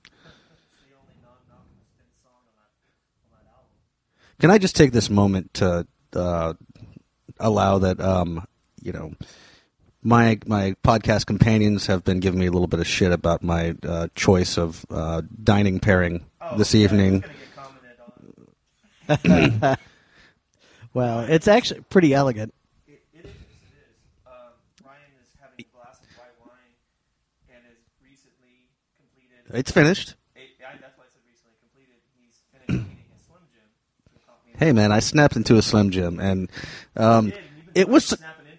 Can I just take this moment to uh, allow that, um, you know, my my podcast companions have been giving me a little bit of shit about my uh, choice of uh, dining pairing this evening. Well, it's actually pretty elegant. It, it is. It is. Um, Ryan is having a glass of white wine and has recently completed. It's finished. A, I, that's why I said recently completed. He's finished Hey, man, I snapped into a Slim Jim, and um, it was.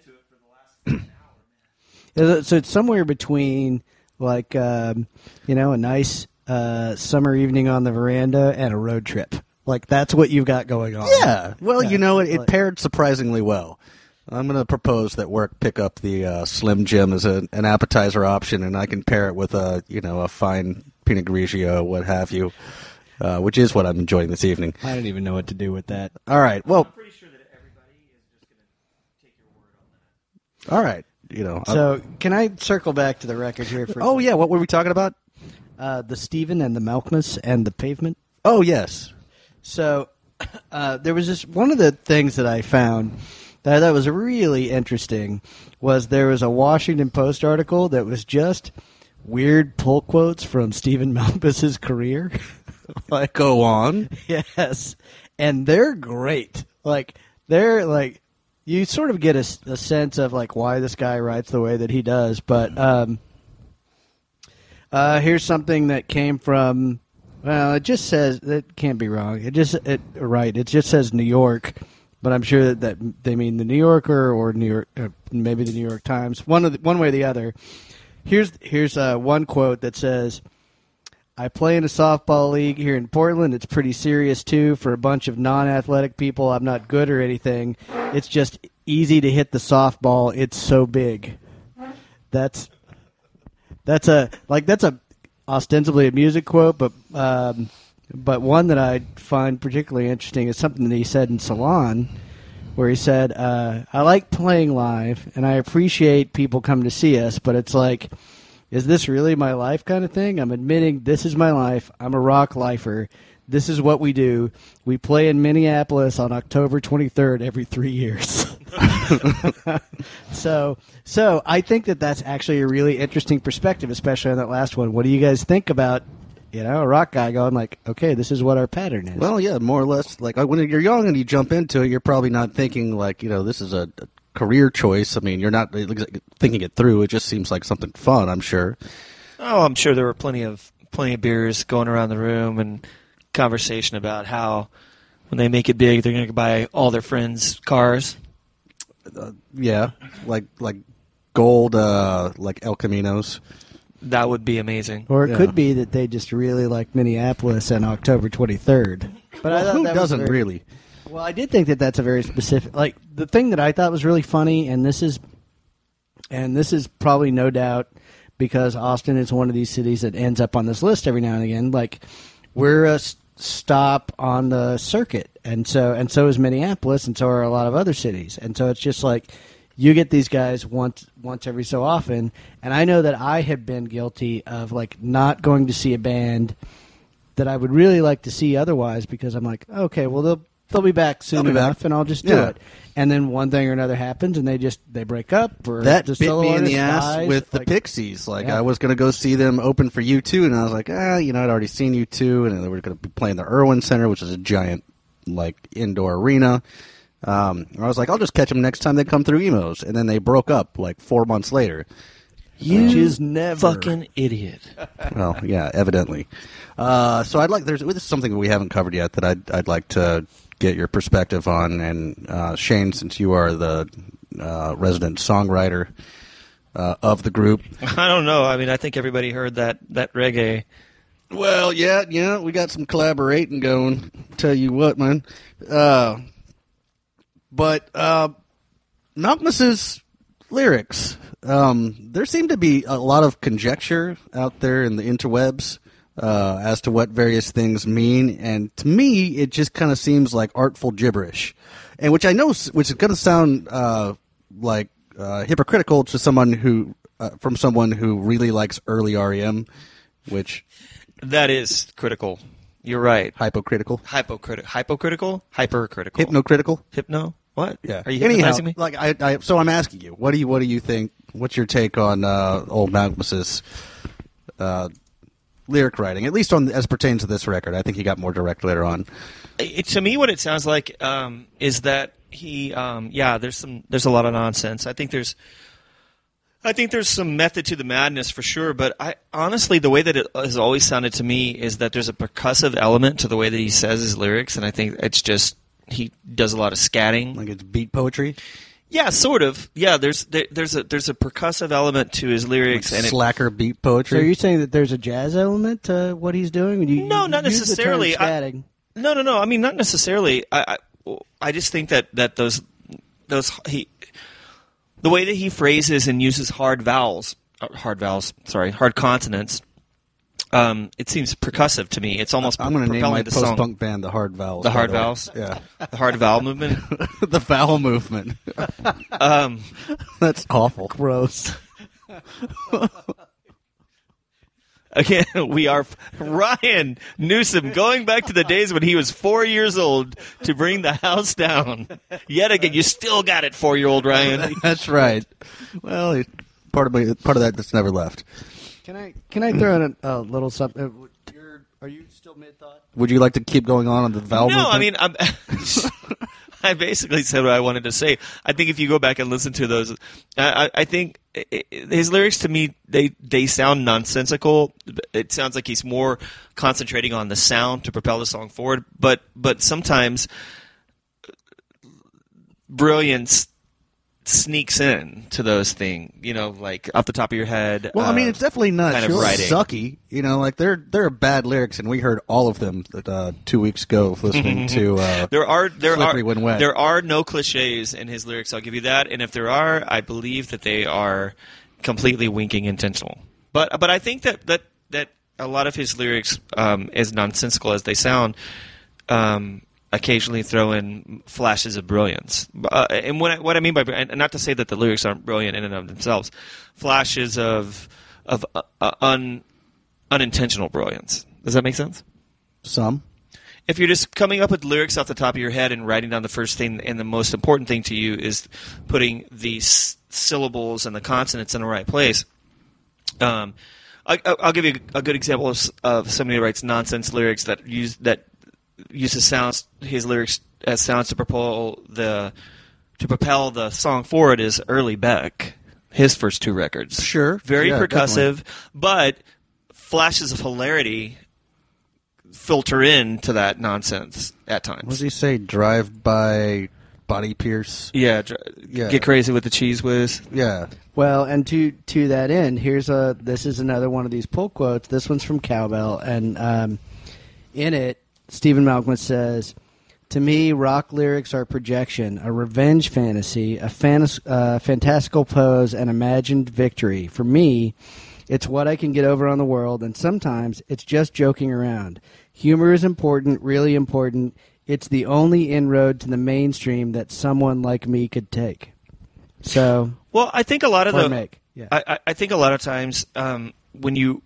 So it's somewhere between, like, um, you know, a nice uh, summer evening on the veranda and a road trip. Like, that's what you've got going on. Yeah. Well, Yeah. you know, it, it Like- paired surprisingly well. I'm going to propose that work pick up the uh, Slim Jim as a, an appetizer option, and I can pair it with a, you know, a fine Pinot Grigio, what have you, uh, which is what I'm enjoying this evening. I don't even know what to do with that. All right. Well, pretty sure that everybody is just going to take your word on that. all right. You know. uh, So can I circle back to the record here for a oh second? yeah. What were we talking about? uh, the Stephen and the Malkmus and the Pavement? Oh yes. So uh, there was this one of the things that I found that I thought was really interesting was there was a Washington Post article that was just weird pull quotes from Stephen Malkmus's career. Like, go on. Yes, and they're great. Like they're like you sort of get a, s- a sense of like why this guy writes the way that he does. But um, uh, here's something that came from. Well, it just says it can't be wrong. It just it right. It just says New York, but I'm sure that, that they mean the New Yorker or New York, or maybe the New York Times. One of the, one way or the other. Here's here's uh, one quote that says. I play in a softball league here in Portland. It's pretty serious, too, for a bunch of non-athletic people. I'm not good or anything. It's just easy to hit the softball. It's so big. That's that's a like that's a ostensibly a music quote, but um, but one that I find particularly interesting is something that he said in Salon, where he said, uh, I like playing live, and I appreciate people coming to see us, but it's like, is this really my life kind of thing? I'm admitting this is my life. I'm a rock lifer. This is what we do. We play in Minneapolis on October twenty-third every three years. so, so I think that that's actually a really interesting perspective, especially on that last one. What do you guys think about, you know, a rock guy going like, okay, this is what our pattern is? Well, yeah, more or less. Like when you're young and you jump into it, you're probably not thinking like, you know, this is a, a career choice. I mean, you're not thinking it through. It just seems like something fun, I'm sure. Oh, I'm sure there were plenty of plenty of beers going around the room and conversation about how when they make it big, they're going to buy all their friends' cars. Uh, yeah, like like gold, uh, like El Caminos. That would be amazing. Or it Yeah. could be that they just really like Minneapolis and October twenty-third. But I Well, thought who that was doesn't very- really? Well, I did think that that's a very specific. Like the thing that I thought was really funny, and this is, and this is probably no doubt because Austin is one of these cities that ends up on this list every now and again. Like we're a s- stop on the circuit, and so and so is Minneapolis, and so are a lot of other cities, and so it's just like you get these guys once once every so often, and I know that I have been guilty of like not going to see a band that I would really like to see otherwise because I'm like, okay, well they'll they'll be back soon They'll be enough, back. and I'll just do Yeah. it. And then one thing or another happens, and they just they break up. Or That the bit solo me in the artist ass dies. with the Like, Pixies. Like Yeah. I was going to go see them open for U two, and I was like, ah, you know, I'd already seen U two, and they were going to be playing the Irwin Center, which is a giant like indoor arena. Um, I was like, I'll just catch them next time they come through Emos, and then they broke up like four months later. Which is never Fucking idiot. Well, yeah, evidently. Uh, so I'd like there's this is something that we haven't covered yet that I'd I'd like to get your perspective on. And uh, Shane, since you are the uh, resident songwriter uh, of the group, I don't know. I mean, I think everybody heard that, that reggae. well, yeah, yeah, we got some collaborating going. Tell you what, man. Uh, but uh, Malkmus's lyrics, um, there seemed to be a lot of conjecture out there in the interwebs uh, as to what various things mean, and to me, it just kind of seems like artful gibberish, and which I know, which is going to sound uh, like uh, hypocritical to someone who, uh, from someone who really likes early R E M, which That is critical. You're right. hypocritical, Hypocritical. Hypocritical? Hypercritical. hypnocritical. Hypno? What? Yeah. Are you Anyhow, hypnotizing me? like I, I, so I'm asking you, what do you, what do you think? What's your take on uh, old Malkmus's uh, lyric writing, at least on as pertains to this record? I think he got more direct later on. It, to me, what it sounds like um, is that he, um, yeah, there's some, there's a lot of nonsense. I think there's, I think there's some method to the madness for sure. But I honestly, the way that it has always sounded to me is that there's a percussive element to the way that he says his lyrics, and I think it's just he does a lot of scatting. Like it's beat poetry, Yeah, sort of. Yeah, there's there, there's a there's a percussive element to his lyrics, like and it, slacker beat So poetry. are you saying that there's a jazz element to what he's doing? You, No, you not use the term necessarily. I- scatting. no, no, no. I mean, not necessarily. I, I I just think that that those those he the way that he phrases and uses hard vowels, uh, hard vowels, sorry, hard consonants. Um, it seems percussive to me. It's almost I'm going to name propelling my the song. post-punk band the Hard Vowels. The by Hard way. Vowels? Yeah. The hard vowel movement. The vowel movement. Um, That's awful. Gross. Again, we are Ryan Newsom going back to the days when he was four years old to bring the house down. Yet again, you still got it, four-year-old Ryan. That's right. Well, it- part of me, part of that that's never left. Can I can I throw in a, a little something? Uh, You're, are you still mid thought? Would you like to keep going on on the vowel No, movement? I mean, I'm, I basically said what I wanted to say. I think if you go back and listen to those, I, I think his lyrics to me they they sound nonsensical. It sounds like he's more concentrating on the sound to propel the song forward. But but sometimes brilliance sneaks in to those things, you know, like off the top of your head. Well, I mean, uh, it's definitely not kind of sure. writing. sucky. You know, like there there are bad lyrics, and we heard all of them uh, two weeks ago listening to. Uh, There are there Slippery are When Wet. there are no cliches in his lyrics. I'll give you that. And if there are, I believe that they are completely winking intentional. But but I think that that, that a lot of his lyrics, um, as nonsensical as they sound, um, occasionally throw in flashes of brilliance. Uh, and what I, what I mean by and not to say that the lyrics aren't brilliant in and of themselves, flashes of of uh, uh, un unintentional brilliance. Does that make sense? some. If you're just coming up with lyrics off the top of your head and writing down the first thing, and the most important thing to you is putting the s- syllables and the consonants in the right place. Um, I, I'll give you a good example of, of somebody who writes nonsense lyrics that use that uses sounds, his lyrics as sounds to propel the to propel the song forward. Is Early Beck, his first two records. Sure. Very Yeah, percussive, but flashes of hilarity filter in to that nonsense at times. What does he say? Drive by Body Pierce. Yeah, dr- Yeah. get crazy with the cheese whiz. Yeah. Well, and to to that end, here's a this is another one of these pull quotes. This one's from Cowbell, and um, in it, Stephen Malkmus says, "To me, rock lyrics are projection, a revenge fantasy, a fantas- uh, fantastical pose, an imagined victory. For me, it's what I can get over on the world, and sometimes it's just joking around. Humor is important, really important. It's the only inroad to the mainstream that someone like me could take." So, Well, I think a lot of or the make. Yeah. I, I- I think a lot of times um, when you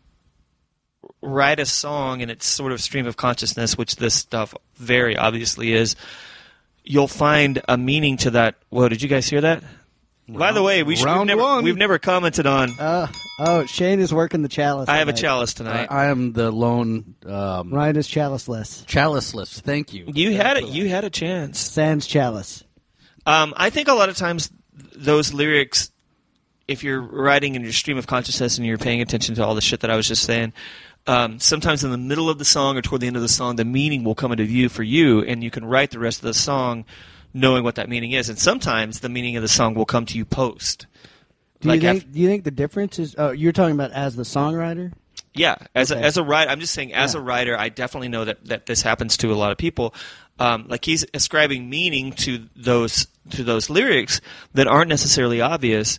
write a song and it's sort of stream of consciousness, which this stuff very obviously is, you'll find a meaning to that. Whoa, did you guys hear that? By the way, we should, we've, round never, one. we've never commented on. Uh, oh, Shane is working the chalice. I have a tonight. chalice tonight. I am the lone um, Ryan is chaliceless. chaliceless. Thank you. you had it. You had a chance. Sans chalice. Um, I think a lot of times those lyrics, if you're writing in your stream of consciousness and you're paying attention to all the shit that I was just saying, um, sometimes in the middle of the song or toward the end of the song, the meaning will come into view for you, and you can write the rest of the song knowing what that meaning is. And sometimes the meaning of the song will come to you post. Do Like you think? after- do you think the difference is? Oh, you're talking about as the songwriter. Yeah, as Okay. a, as a writer, I'm just saying, as Yeah. a writer, I definitely know that, that this happens to a lot of people. Um, like he's ascribing meaning to those to those lyrics that aren't necessarily obvious,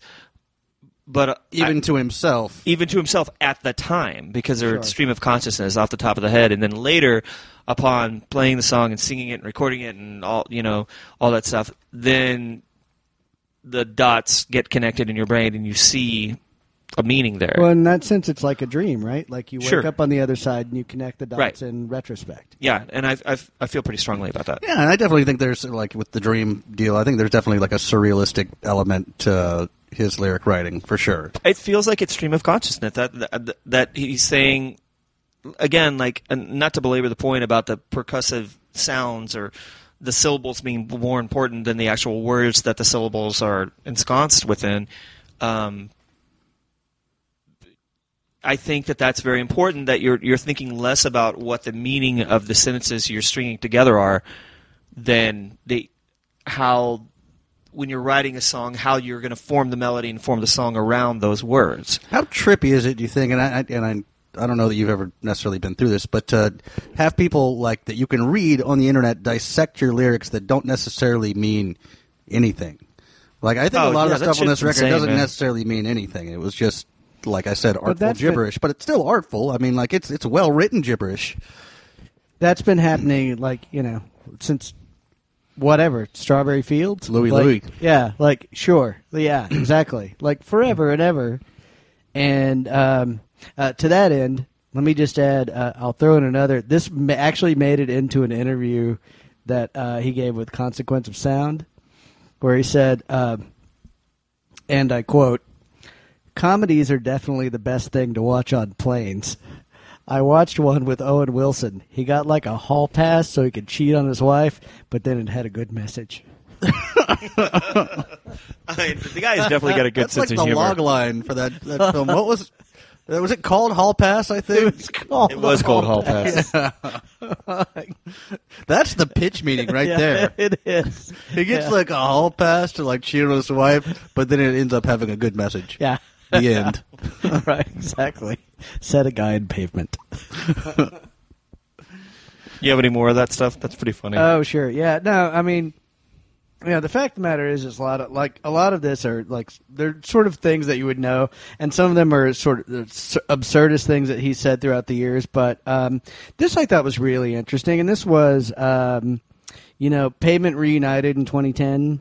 but uh, Even I- to himself. even to himself at the time, because they're Sure. stream of consciousness off the top of the head, and then later, upon playing the song and singing it and recording it and all you know all that stuff, then the dots get connected in your brain and you see a meaning there. Well, in that sense, it's like a dream, right? Like you wake Sure. up on the other side and you connect the dots Right. in retrospect. Yeah, and I I I feel pretty strongly about that. Yeah, and I definitely think there's, like, with the dream deal, I think there's definitely, like, a surrealistic element to his lyric writing, for sure. It feels like it's stream of consciousness that that, that he's saying again, like, and not to belabor the point about the percussive sounds or the syllables being more important than the actual words that the syllables are ensconced within. Um, I think that that's very important, that you're you're thinking less about what the meaning of the sentences you're stringing together are, than the how when you're writing a song, how you're going to form the melody and form the song around those words. How trippy is it, do you think? And I, I and I I don't know that you've ever necessarily been through this, but uh, have people like that you can read on the internet dissect your lyrics that don't necessarily mean anything. Like I think Oh, a lot yeah, of the that stuff on this shit's record insane, doesn't man. necessarily mean anything. It was just, like I said, artful that's been- gibberish, but it's still artful. I mean, like it's it's well written gibberish. That's been happening, like, you know, since whatever, Strawberry Fields? Louie like, Louie. Yeah, like, sure. Yeah, exactly. Like, forever and ever. And um, uh, to that end, let me just add, uh, I'll throw in another. This ma- actually made it into an interview that uh, he gave with Consequence of Sound, where he said, uh, and I quote, "Comedies are definitely the best thing to watch on planes. I watched one with Owen Wilson. He got like a hall pass so he could cheat on his wife, but then it had a good message." I mean, the guy has definitely got a good That's sense like of the humor. log line for that, that film. What was was it called? Hall Pass, I think. It was called, It was called Hall Pass. That's the pitch meeting right Yeah, there. it is. He gets Yeah. like a hall pass to like cheat on his wife, but then it ends up having a good message. Yeah. The end. Right, exactly. Set a guy in pavement. You have any more of that stuff? That's pretty funny. Oh, sure. Yeah. No, I mean, yeah. The fact of the matter is, is a lot of like a lot of this are like they're sort of things that you would know, and some of them are sort of the s- absurdist things that he said throughout the years. But um, this I thought was really interesting, and this was, um, you know, Pavement reunited in twenty ten,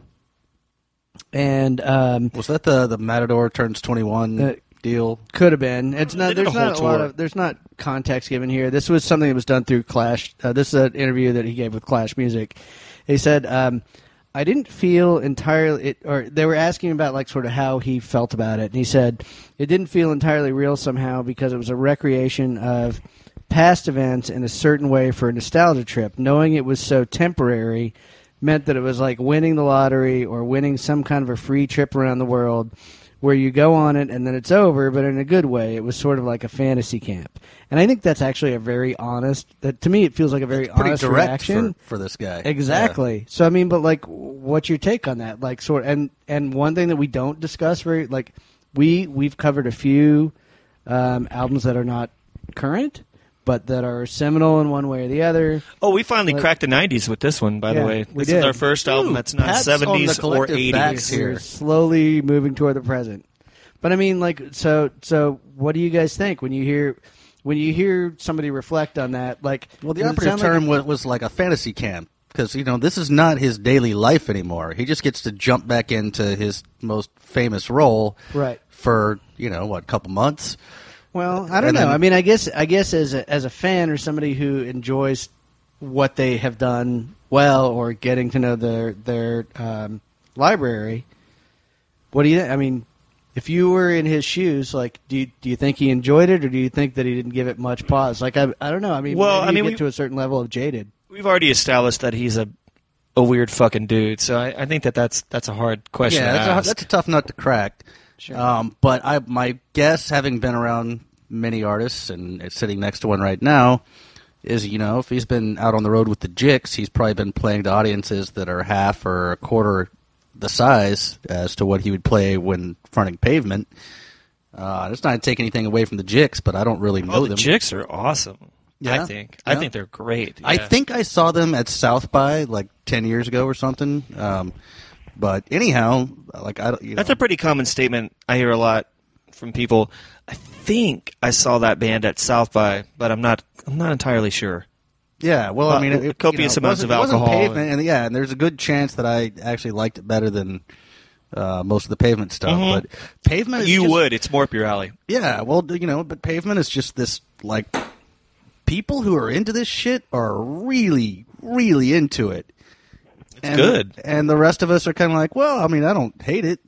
and um, Was that the the Matador turns twenty-one Uh, deal? could have been. It's not. They did There's a whole not a lot tour. of. There's not context given here. This was something that was done through Clash. Uh, this is an interview that he gave with Clash Music. He said, um, "I didn't feel entirely." It, or they were asking about like sort of how he felt about it, and he said it didn't feel entirely real somehow because it was a recreation of past events in a certain way for a nostalgia trip. Knowing it was so temporary meant that it was like winning the lottery or winning some kind of a free trip around the world, where you go on it and then it's over, but in a good way. It was sort of like a fantasy camp. And I think that's actually a very honest, that to me it feels like a very Pretty honest direct reaction. for, for this guy. Exactly. So I mean, but like, what's your take on that? Like, sort and and one thing that we don't discuss very like we we've covered a few um, albums that are not current, but that are seminal in one way or the other. oh, we finally like- cracked the nineties with this one, by Yeah, the way. we This did. is our first album Ooh, that's not Pat's on the seventies or collective backs eighties. here. We're slowly moving toward the present. But I mean, like, so so what do you guys think when you hear when you hear somebody reflect on that? Like, Well, the does it operative sound like- term was, was like a fantasy camp because you know this is not his daily life anymore. He just gets to jump back into his most famous role, Right. For you know what, couple months. Well, I don't And know. then- I mean, I guess I guess as a, as a fan or somebody who enjoys what they have done well or getting to know their their um, library, what do you? I mean, if you were in his shoes, like, do you, do you think he enjoyed it, or do you think that he didn't give it much pause? Like, I I don't know. I mean, Well, maybe I mean, you we- get to a certain level of jaded. We've already established that he's a a weird fucking dude, so I, I think that that's that's a hard question Yeah, to that's ask. a, that's a tough nut to crack. Sure. Um, but I, my guess, having been around many artists and sitting next to one right now, is you know if he's been out on the road with the Jicks, he's probably been playing to audiences that are half or a quarter the size as to what he would play when fronting Pavement. Uh, it's not to take anything away from the Jicks, but I don't really know oh, the them. Jicks are awesome. Yeah? I think. I Yeah. think they're great. I yeah. think I saw them at South by like ten years ago or something. Um, but anyhow, like I don't. You That's know. a pretty common statement I hear a lot from people. I think I saw that band at South by, but I'm not. I'm not entirely sure. Yeah, well, Uh, I mean, it, copious you know, it amounts wasn't- of it wasn't alcohol Pavement, and yeah, and there's a good chance that I actually liked it better than uh, most of the Pavement stuff. Mhm. But Pavement, is You just- would. It's more up your alley. yeah. Well, you know, but Pavement is just this like people who are into this shit are really, really into it. It's and, good. and the rest of us are kind of like, well, I mean, I don't hate it,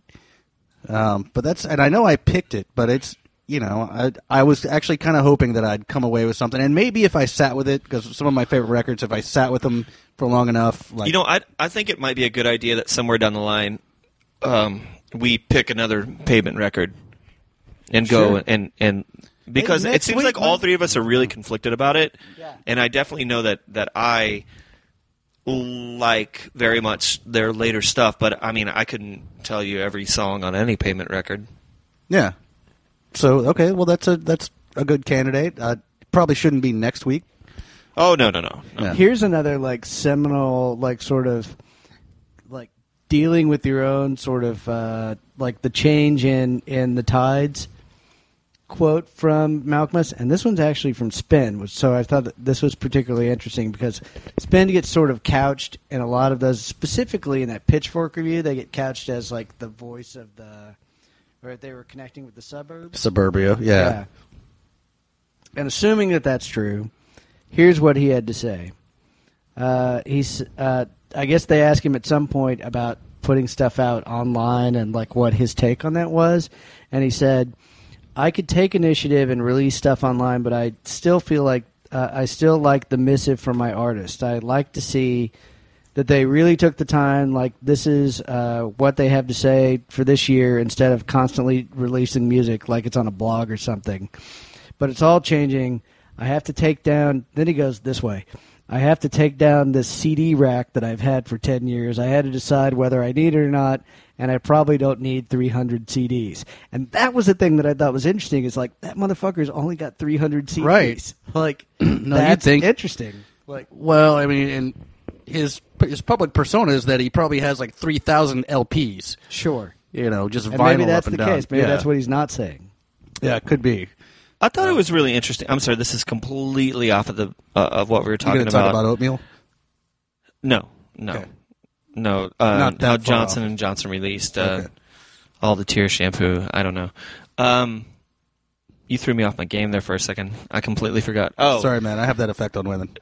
um, but that's, and I know I picked it, but it's, you know, I I was actually kind of hoping that I'd come away with something, and maybe if I sat with it, because some of my favorite records, if I sat with them for long enough, like, You know, I I think it might be a good idea that somewhere down the line, um, we pick another Pavement record and go Sure. and and because Hey, it next seems week, like all man. three of us are really conflicted about it, Yeah. and I definitely know that that I like very much their later stuff, but I mean, I couldn't tell you every song on any Pavement record. Yeah. So okay, well that's a that's a good candidate. Uh, probably shouldn't be next week. Oh no no no. no. Yeah. Here's another like seminal, like sort of like dealing with your own sort of uh, like the change in in the tides quote from Malkmus, and this one's actually from Spin, which so I thought that this was particularly interesting because Spin gets sort of couched in a lot of those, specifically in that Pitchfork review, they get couched as like the voice of the, right? They were connecting with the suburbs. Suburbia, yeah. Yeah. And assuming that that's true, here's what he had to say. Uh, he's, uh, I guess they asked him at some point about putting stuff out online and like what his take on that was, and he said, I could take initiative and release stuff online, but I still feel like uh, I still like the missive from my artist. I like to see that they really took the time, like this is uh, what they have to say for this year instead of constantly releasing music like it's on a blog or something. But it's all changing. I have to take down, then he goes this way, I have to take down this C D rack that I've had for ten years. I had to decide whether I need it or not, and I probably don't need three hundred C Ds. And that was the thing that I thought was interesting, is like, that motherfucker's only got three hundred C Ds. Right. Like, No, that's you'd think- interesting. Like, Well, I mean, and his his public persona is that he probably has like three thousand L Ps. sure. You know, just And vinyl maybe that's up and the down. case. Maybe yeah. that's what he's not saying. Yeah, it could be. I thought it was really interesting. I'm sorry, this is completely off of the uh, of what we were You talking going to talk about. about oatmeal? No, no, Okay. no. Uh, Not that how far Johnson off. and Johnson released uh, Okay. all the tear shampoo. I don't know. Um, you threw me off my game there for a second. I completely forgot. Oh, Sorry, man. I have that effect on women.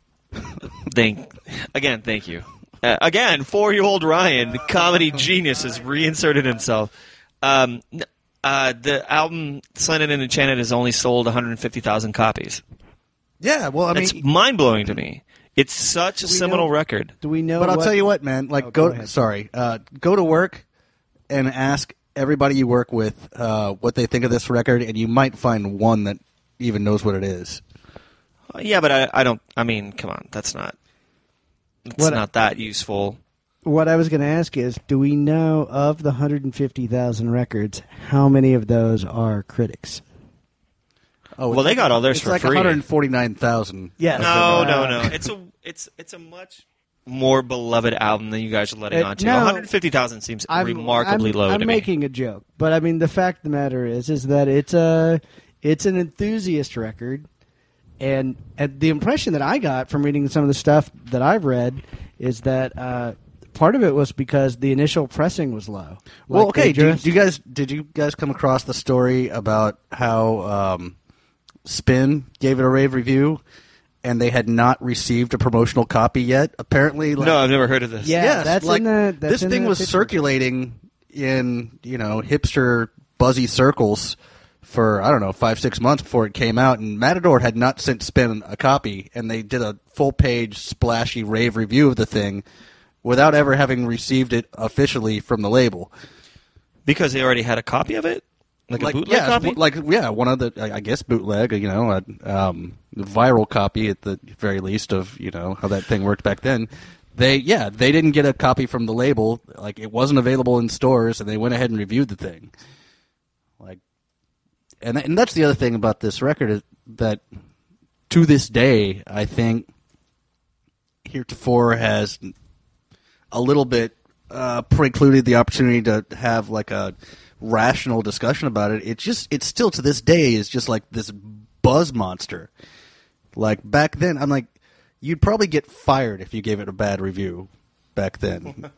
Thank again. Thank you. Uh, again, four-year-old Ryan, the comedy genius, has reinserted himself. Um, n- uh, the album Slanted and Enchanted has only sold one hundred fifty thousand copies. Yeah, well, I That's mean, mind blowing to me. It's such a we seminal know- record. Do we know but I'll what- tell you what, man. Like, Oh, go. go ahead. sorry, uh, go to work and ask everybody you work with uh, what they think of this record, and you might find one that even knows what it is. Yeah, but I, I don't. I mean, come on, that's not. It's What- not that useful. What I was going to ask is, do we know of the one hundred fifty thousand records, how many of those are critics? Oh, Well, they got all theirs it's for like free. one hundred forty-nine thousand. Yes. No, Uh, no, no. It's a, it's, it's a much more beloved album than you guys are letting Uh, on to. no. one hundred fifty thousand seems I'm, remarkably I'm, low I'm to making me. a joke, but I mean the fact of the matter is, is that it's a, it's an enthusiast record, and, and the impression that I got from reading some of the stuff that I've read is that uh, part of it was because the initial pressing was low. Well, Like, okay. they Do you, just- do you guys did you guys come across the story about how um, Spin gave it a rave review, and they had not received a promotional copy yet? Apparently, like, No, I've never heard of this. Yeah, yes, that's like, in the- that's this in thing the was picture. circulating in you know hipster buzzy circles for I don't know five six months before it came out, and Matador had not sent Spin a copy, and they did a full page splashy rave review of the thing without ever having received it officially from the label. Because they already had a copy of it? Like, Like a bootleg yeah, copy? like yeah, one of the I I guess bootleg, you know, a um, viral copy at the very least of you know how that thing worked back then. They yeah, they didn't get a copy from the label, like it wasn't available in stores, and they went ahead and reviewed the thing. Like, and and that's the other thing about this record is that to this day, I think heretofore has a little bit uh, precluded the opportunity to have like a rational discussion about it. It just it's still to this day is just like this buzz monster. Like back then, I'm like, you'd probably get fired if you gave it a bad review back then.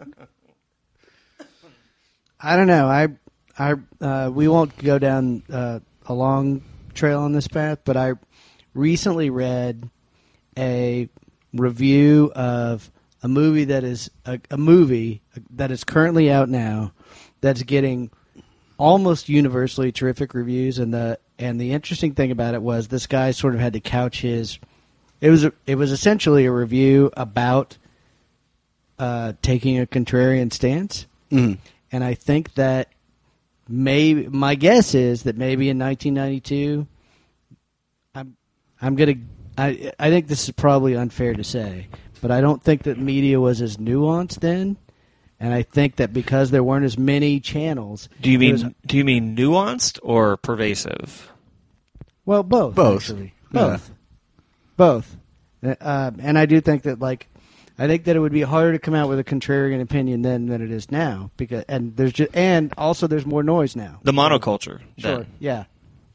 I don't know. I, I, uh, we won't go down uh, a long trail on this path, but I recently read a review of a movie that is a, a movie that is currently out now that's getting almost universally terrific reviews, and the and the interesting thing about it was this guy sort of had to couch his. It was a, it was essentially a review about uh, taking a contrarian stance. Mhm. And I think that maybe my guess is that maybe in nineteen ninety-two, I'm I'm gonna I I think this is probably unfair to say, but I don't think that media was as nuanced then. And I think that because there weren't as many channels. Do you mean was, do you mean nuanced or pervasive? Well, both. Both. Actually. Yeah. Both. Both. Uh, and I do think that, like, I think that it would be harder to come out with a contrarian opinion then than it is now, because and there's just and also there's more noise now. The monoculture. Sure. then. Yeah.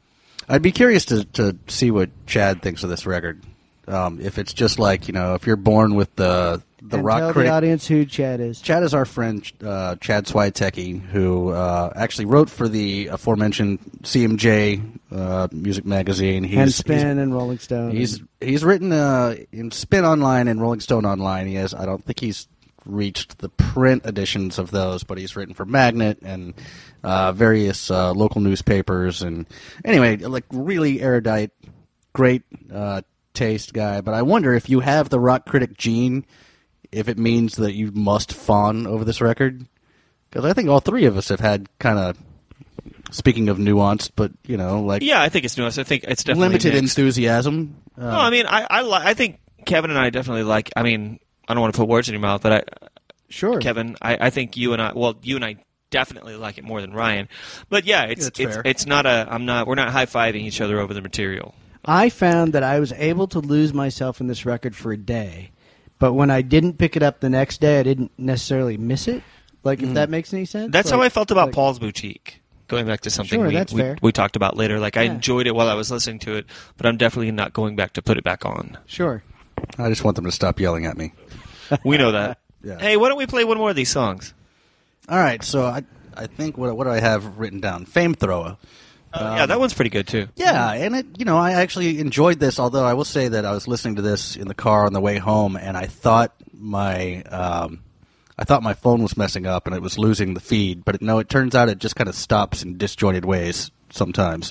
I'd be curious to, to see what Chad thinks of this record. Um, if it's just like, you know, if you're born with the the and rock tell critic. the audience who Chad is. Chad is our friend, uh, Chad Swiatecki, who uh, actually wrote for the aforementioned C M J uh, music magazine. He's, and Spin he's, and Rolling Stone. He's he's written uh, in Spin Online and Rolling Stone Online. He has I don't think he's reached the print editions of those, but he's written for Magnet and uh, various uh, local newspapers. And anyway, like really erudite, great uh, taste guy. But I wonder if you have the rock critic gene, if it means that you must fawn over this record, because I think all three of us have had kind of. Speaking of nuanced, but you know, like Yeah, I think it's nuanced. I think it's definitely limited mixed. enthusiasm. Uh, No, I mean, I I, li- I think Kevin and I definitely like. I mean, I don't want to put words in your mouth, but I, sure. Kevin, I, I think you and I. Well, you and I definitely like it more than Ryan. But yeah, it's That's it's fair. it's not a. I'm not. We're not high fiving each other over the material. I found that I was able to lose myself in this record for a day, but when I didn't pick it up the next day, I didn't necessarily miss it. Like, if that makes any sense. Mm. That's like, how I felt about like, Paul's Boutique. Going back to something Sure, we, that's we, fair. we talked about later. Like, I Yeah. enjoyed it while I was listening to it, but I'm definitely not going back to put it back on. Sure. I just want them to stop yelling at me. We know that. Yeah. Hey, why don't we play one more of these songs? All right, so I I think what what do I have written down? Fame Thrower. Uh, yeah, that one's pretty good, too. Yeah, and it you know I actually enjoyed this. Although I will say that I was listening to this in the car on the way home, and I thought my um, I thought my phone was messing up and it was losing the feed. But it, no, it turns out it just kind of stops in disjointed ways sometimes.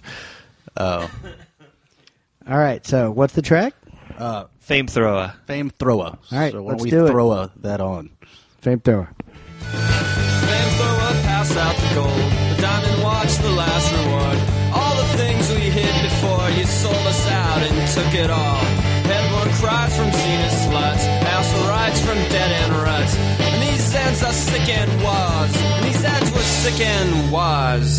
Uh, All right. So, what's the track? Fame Thrower. Fame Thrower. All right, so why let's don't we do it. throw a, that on? Fame Thrower. Flamethrower, pass out the gold. The diamond watch, the last reward. All the things we hid before. You sold us out and took it all. Headborn cries from zenith sluts. House rights from dead end ruts. And these ends are sick and was. And these ends were sick and was.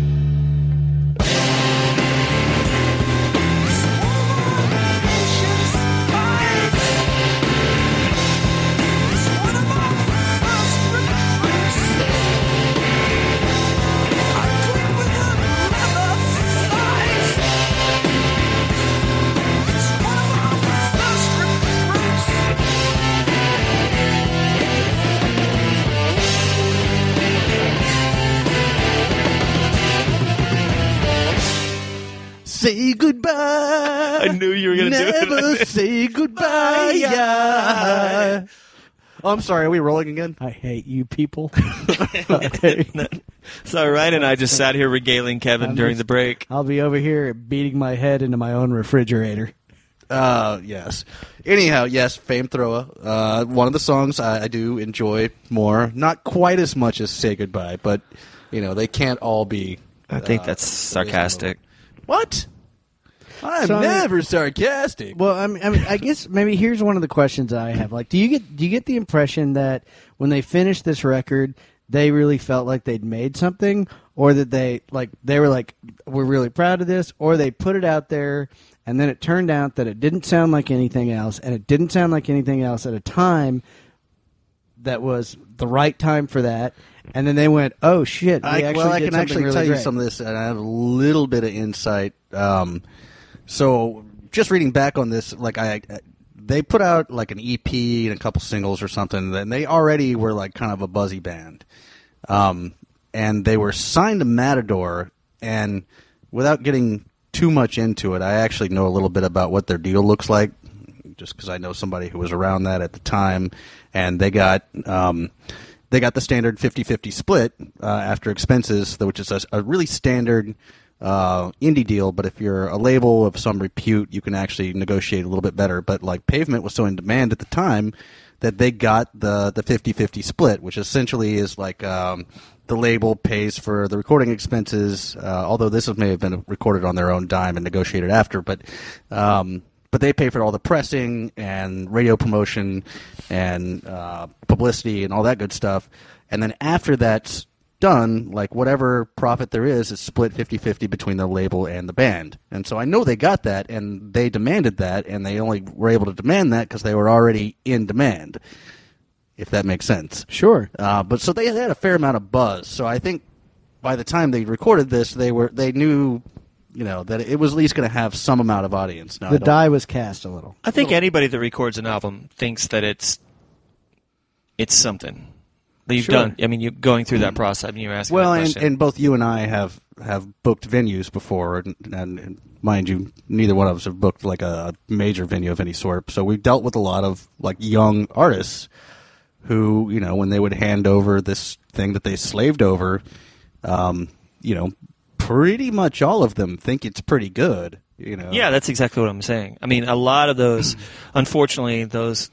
Say goodbye. I knew you were going to do it. Never say goodbye. Yeah. Oh, I'm sorry. Are we rolling again? I hate you people. So Ryan and I just sat here regaling Kevin I'm during just- the break. I'll be over here beating my head into my own refrigerator. Uh, yes. Anyhow, yes, Fame Thrower. Uh, one of the songs I, I do enjoy more. Not quite as much as Say Goodbye, but, you know, they can't all be. I think uh, that's sarcastic. What? I'm So, I mean- never sarcastic. Well, I mean, I mean, I guess maybe here's one of the questions I have. Like, do you get do you get the impression that when they finished this record, they really felt like they'd made something, or that they like they were like, we're really proud of this, or they put it out there and then it turned out that it didn't sound like anything else, and it didn't sound like anything else at a time that was the right time for that, and then they went, oh shit, we I, actually well, I did can something actually really tell you great. some of this, and I have a little bit of insight. Um, so, just reading back on this, like I, they put out like an E P and a couple singles or something, and they already were like kind of a buzzy band, um, and they were signed to Matador. And without getting too much into it, I actually know a little bit about what their deal looks like, just because I know somebody who was around that at the time, and they got. Um, They got the standard fifty-fifty split uh, after expenses, which is a, a really standard uh, indie deal. But if you're a label of some repute, you can actually negotiate a little bit better. But like Pavement was so in demand at the time that they got the the fifty-fifty split, which essentially is like um, the label pays for the recording expenses. Uh, although this may have been recorded on their own dime and negotiated after, but. Um, but they pay for all the pressing and radio promotion and uh, publicity and all that good stuff. And then after that's done, like whatever profit there is, is split fifty-fifty between the label and the band. And so I know they got that, and they demanded that, and they only were able to demand that because they were already in demand, if that makes sense. Sure. Uh, but so they had a fair amount of buzz. So I think by the time they recorded this, they were they knew, you know, that it was at least going to have some amount of audience. Now, The die was cast a little. I think anybody that records an album thinks that it's it's something that you've Sure. done. I mean, you're going through that process. I mean, you're asking Well, that and, question. and both you and I have, have booked venues before, and, and, and mind you, neither one of us have booked like a major venue of any sort. So we've dealt with a lot of like young artists who, you know, when they would hand over this thing that they slaved over, um, you know, pretty much all of them think it's pretty good. You know. Yeah, that's exactly what I'm saying. I mean, a lot of those, unfortunately, those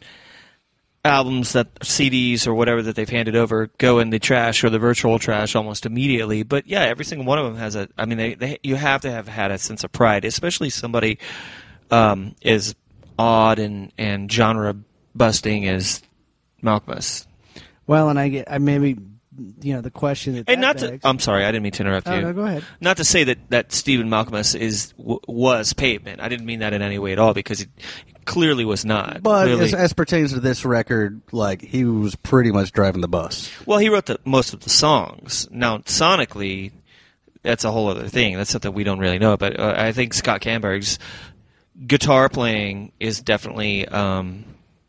albums that C Ds or whatever that they've handed over go in the trash or the virtual trash almost immediately. But yeah, every single one of them has a. I mean, they, they you have to have had a sense of pride, especially somebody um, as odd and and genre busting as Malkmus. Well, and I get, I maybe, you know, the question that, And that not to. begs- I'm sorry, I didn't mean to interrupt Oh, you. no, go ahead. Not to say that that Stephen Malkmus is w- was Pavement. I didn't mean that in any way at all because he clearly was not. But Clearly- as, as pertains to this record, like he was pretty much driving the bus. well, he wrote the, most of the songs. Now, sonically, that's a whole other thing. That's something we don't really know. But uh, I think Scott Canberg's guitar playing is definitely um,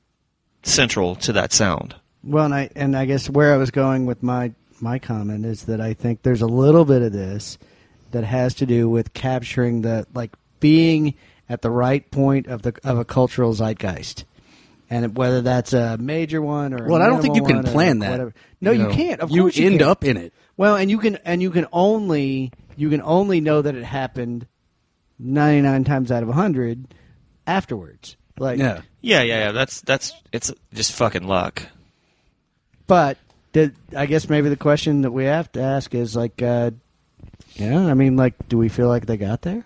central to that sound. Well, and I and I guess where I was going with my my comment is that I think there's a little bit of this that has to do with capturing the like being at the right point of the of a cultural zeitgeist, and whether that's a major one or a Well, I don't think you minimal can one or plan that. whatever. No, you, know. can't. Of you course you end can't. up in it. Well, and you can and you can only you can only know that it happened ninety-nine times out of one hundred afterwards. Like, Yeah. Yeah, yeah, yeah. That's that's it's just fucking luck. But did, I guess maybe the question that we have to ask is like, uh, yeah, I mean, like, do we feel like they got there?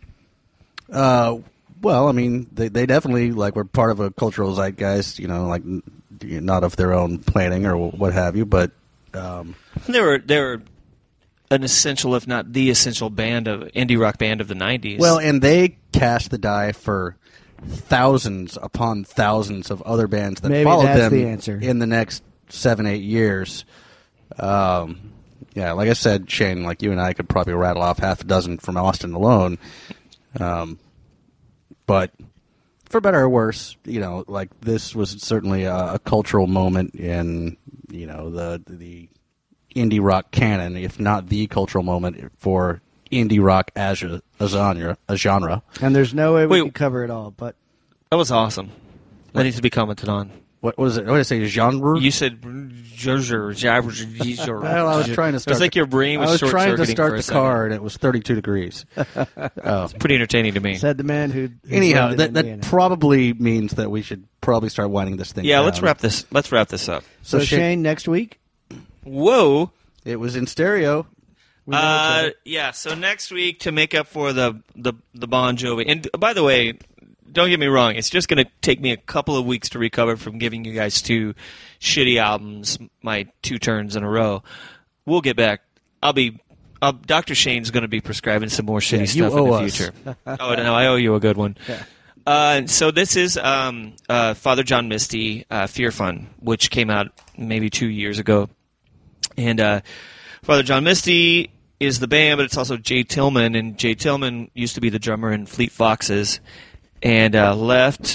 Uh, well, I mean, they they definitely like were part of a cultural zeitgeist. You know, like n- not of their own planning or what have you, but um, They were they were an essential, if not the essential band of indie rock band of the nineties. well, and they cast the die for thousands upon thousands of other bands that Maybe followed that's them the answer. in the next seven eight years. Um, yeah, like I said, Shane, like you and I could probably rattle off half a dozen from Austin alone. Um, but for better or worse, you know, like this was certainly a, a cultural moment in, you know, the the indie rock canon, if not the cultural moment for indie rock as a, a genre. A genre. And there's no way we Wait. can cover it all. But that was awesome. That needs to be commented on. What was it? What did I say? Genre? You said well, Well, I was trying to start. It was like your brain was I was trying to short-circuiting start for a the second. car, and it was thirty-two degrees. Oh. Pretty entertaining to me. said the man who. who Anyhow, lived that in that Indiana. probably means that we should probably start winding this thing Yeah, down. let's wrap this. Let's wrap this up. So, So Shane- Shane, next week. Whoa. It was in stereo. We know each Uh, other. yeah. So next week to make up for the the the Bon Jovi. And by the way, don't get me wrong. It's just going to take me a couple of weeks to recover from giving you guys two shitty albums, my two turns in a row. We'll get back. I'll be. Uh, Doctor Shane's going to be prescribing some more shitty Yeah, you stuff in the owe us. future. Oh no, I owe you a good one. Uh, so this is um, uh, Father John Misty, uh, Fear Fun, which came out maybe two years ago, and uh, Father John Misty is the band, but it's also Jay Tillman, and Jay Tillman used to be the drummer in Fleet Foxes, and uh, left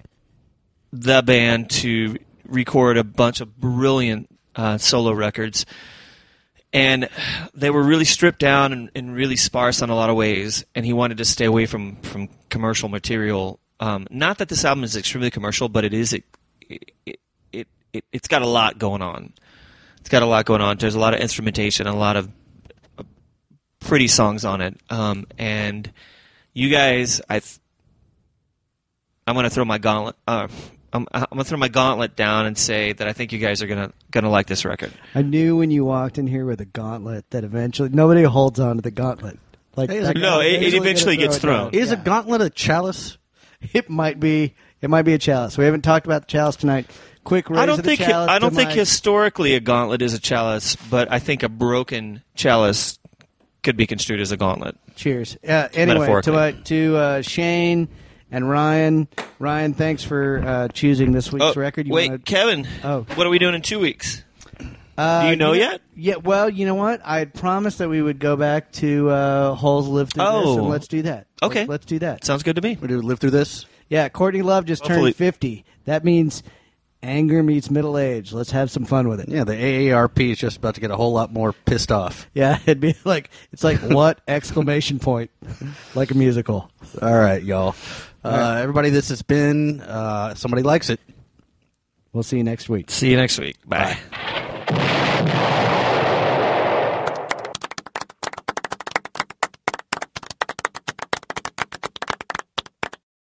the band to record a bunch of brilliant uh, solo records. And they were really stripped down and, and really sparse on a lot of ways, and he wanted to stay away from, from commercial material. Um, not that this album is extremely commercial, but it is it, it, it, it, it's got a lot going on. It's got a lot going on. There's a lot of instrumentation, a lot of uh, pretty songs on it. Um, and you guys, I, th- I'm going to throw my gauntlet. Uh, I'm, I'm going to throw my gauntlet down and say that I think you guys are going to going to like this record. I knew when you walked in here with a gauntlet that eventually nobody holds on to the gauntlet. Like Hey, that no, guy's it- it gonna eventually throw gets it down. thrown. Is Yeah. a gauntlet a chalice? it might be it might be a chalice. We haven't talked about the chalice tonight. Quick raise I don't of the think chalice I don't to think my- historically a gauntlet is a chalice, but I think a broken chalice could be construed as a gauntlet. Cheers. Uh, anyway, to Metaphorically. uh, to uh, Shane and Ryan. Ryan, thanks for uh, choosing this week's Oh, record. You wait, wanna- Kevin. Oh. What are we doing in two weeks? Uh, Do you know yet? Yeah. Well, you know what? I had promised that we would go back to uh, Holes Live Through This, Oh. and let's do that. Okay. Let's, let's do that. Sounds good to me. We do live through this. Yeah, Courtney Love just Hopefully- turned fifty. That means anger meets middle age. Let's have some fun with it. Yeah, the A A R P is just about to get a whole lot more pissed off. Yeah, it'd be like it's like what exclamation point, like a musical. All right, y'all. Uh, everybody, this has been uh, Somebody Likes It. We'll see you next week. See you next week. Bye. Bye.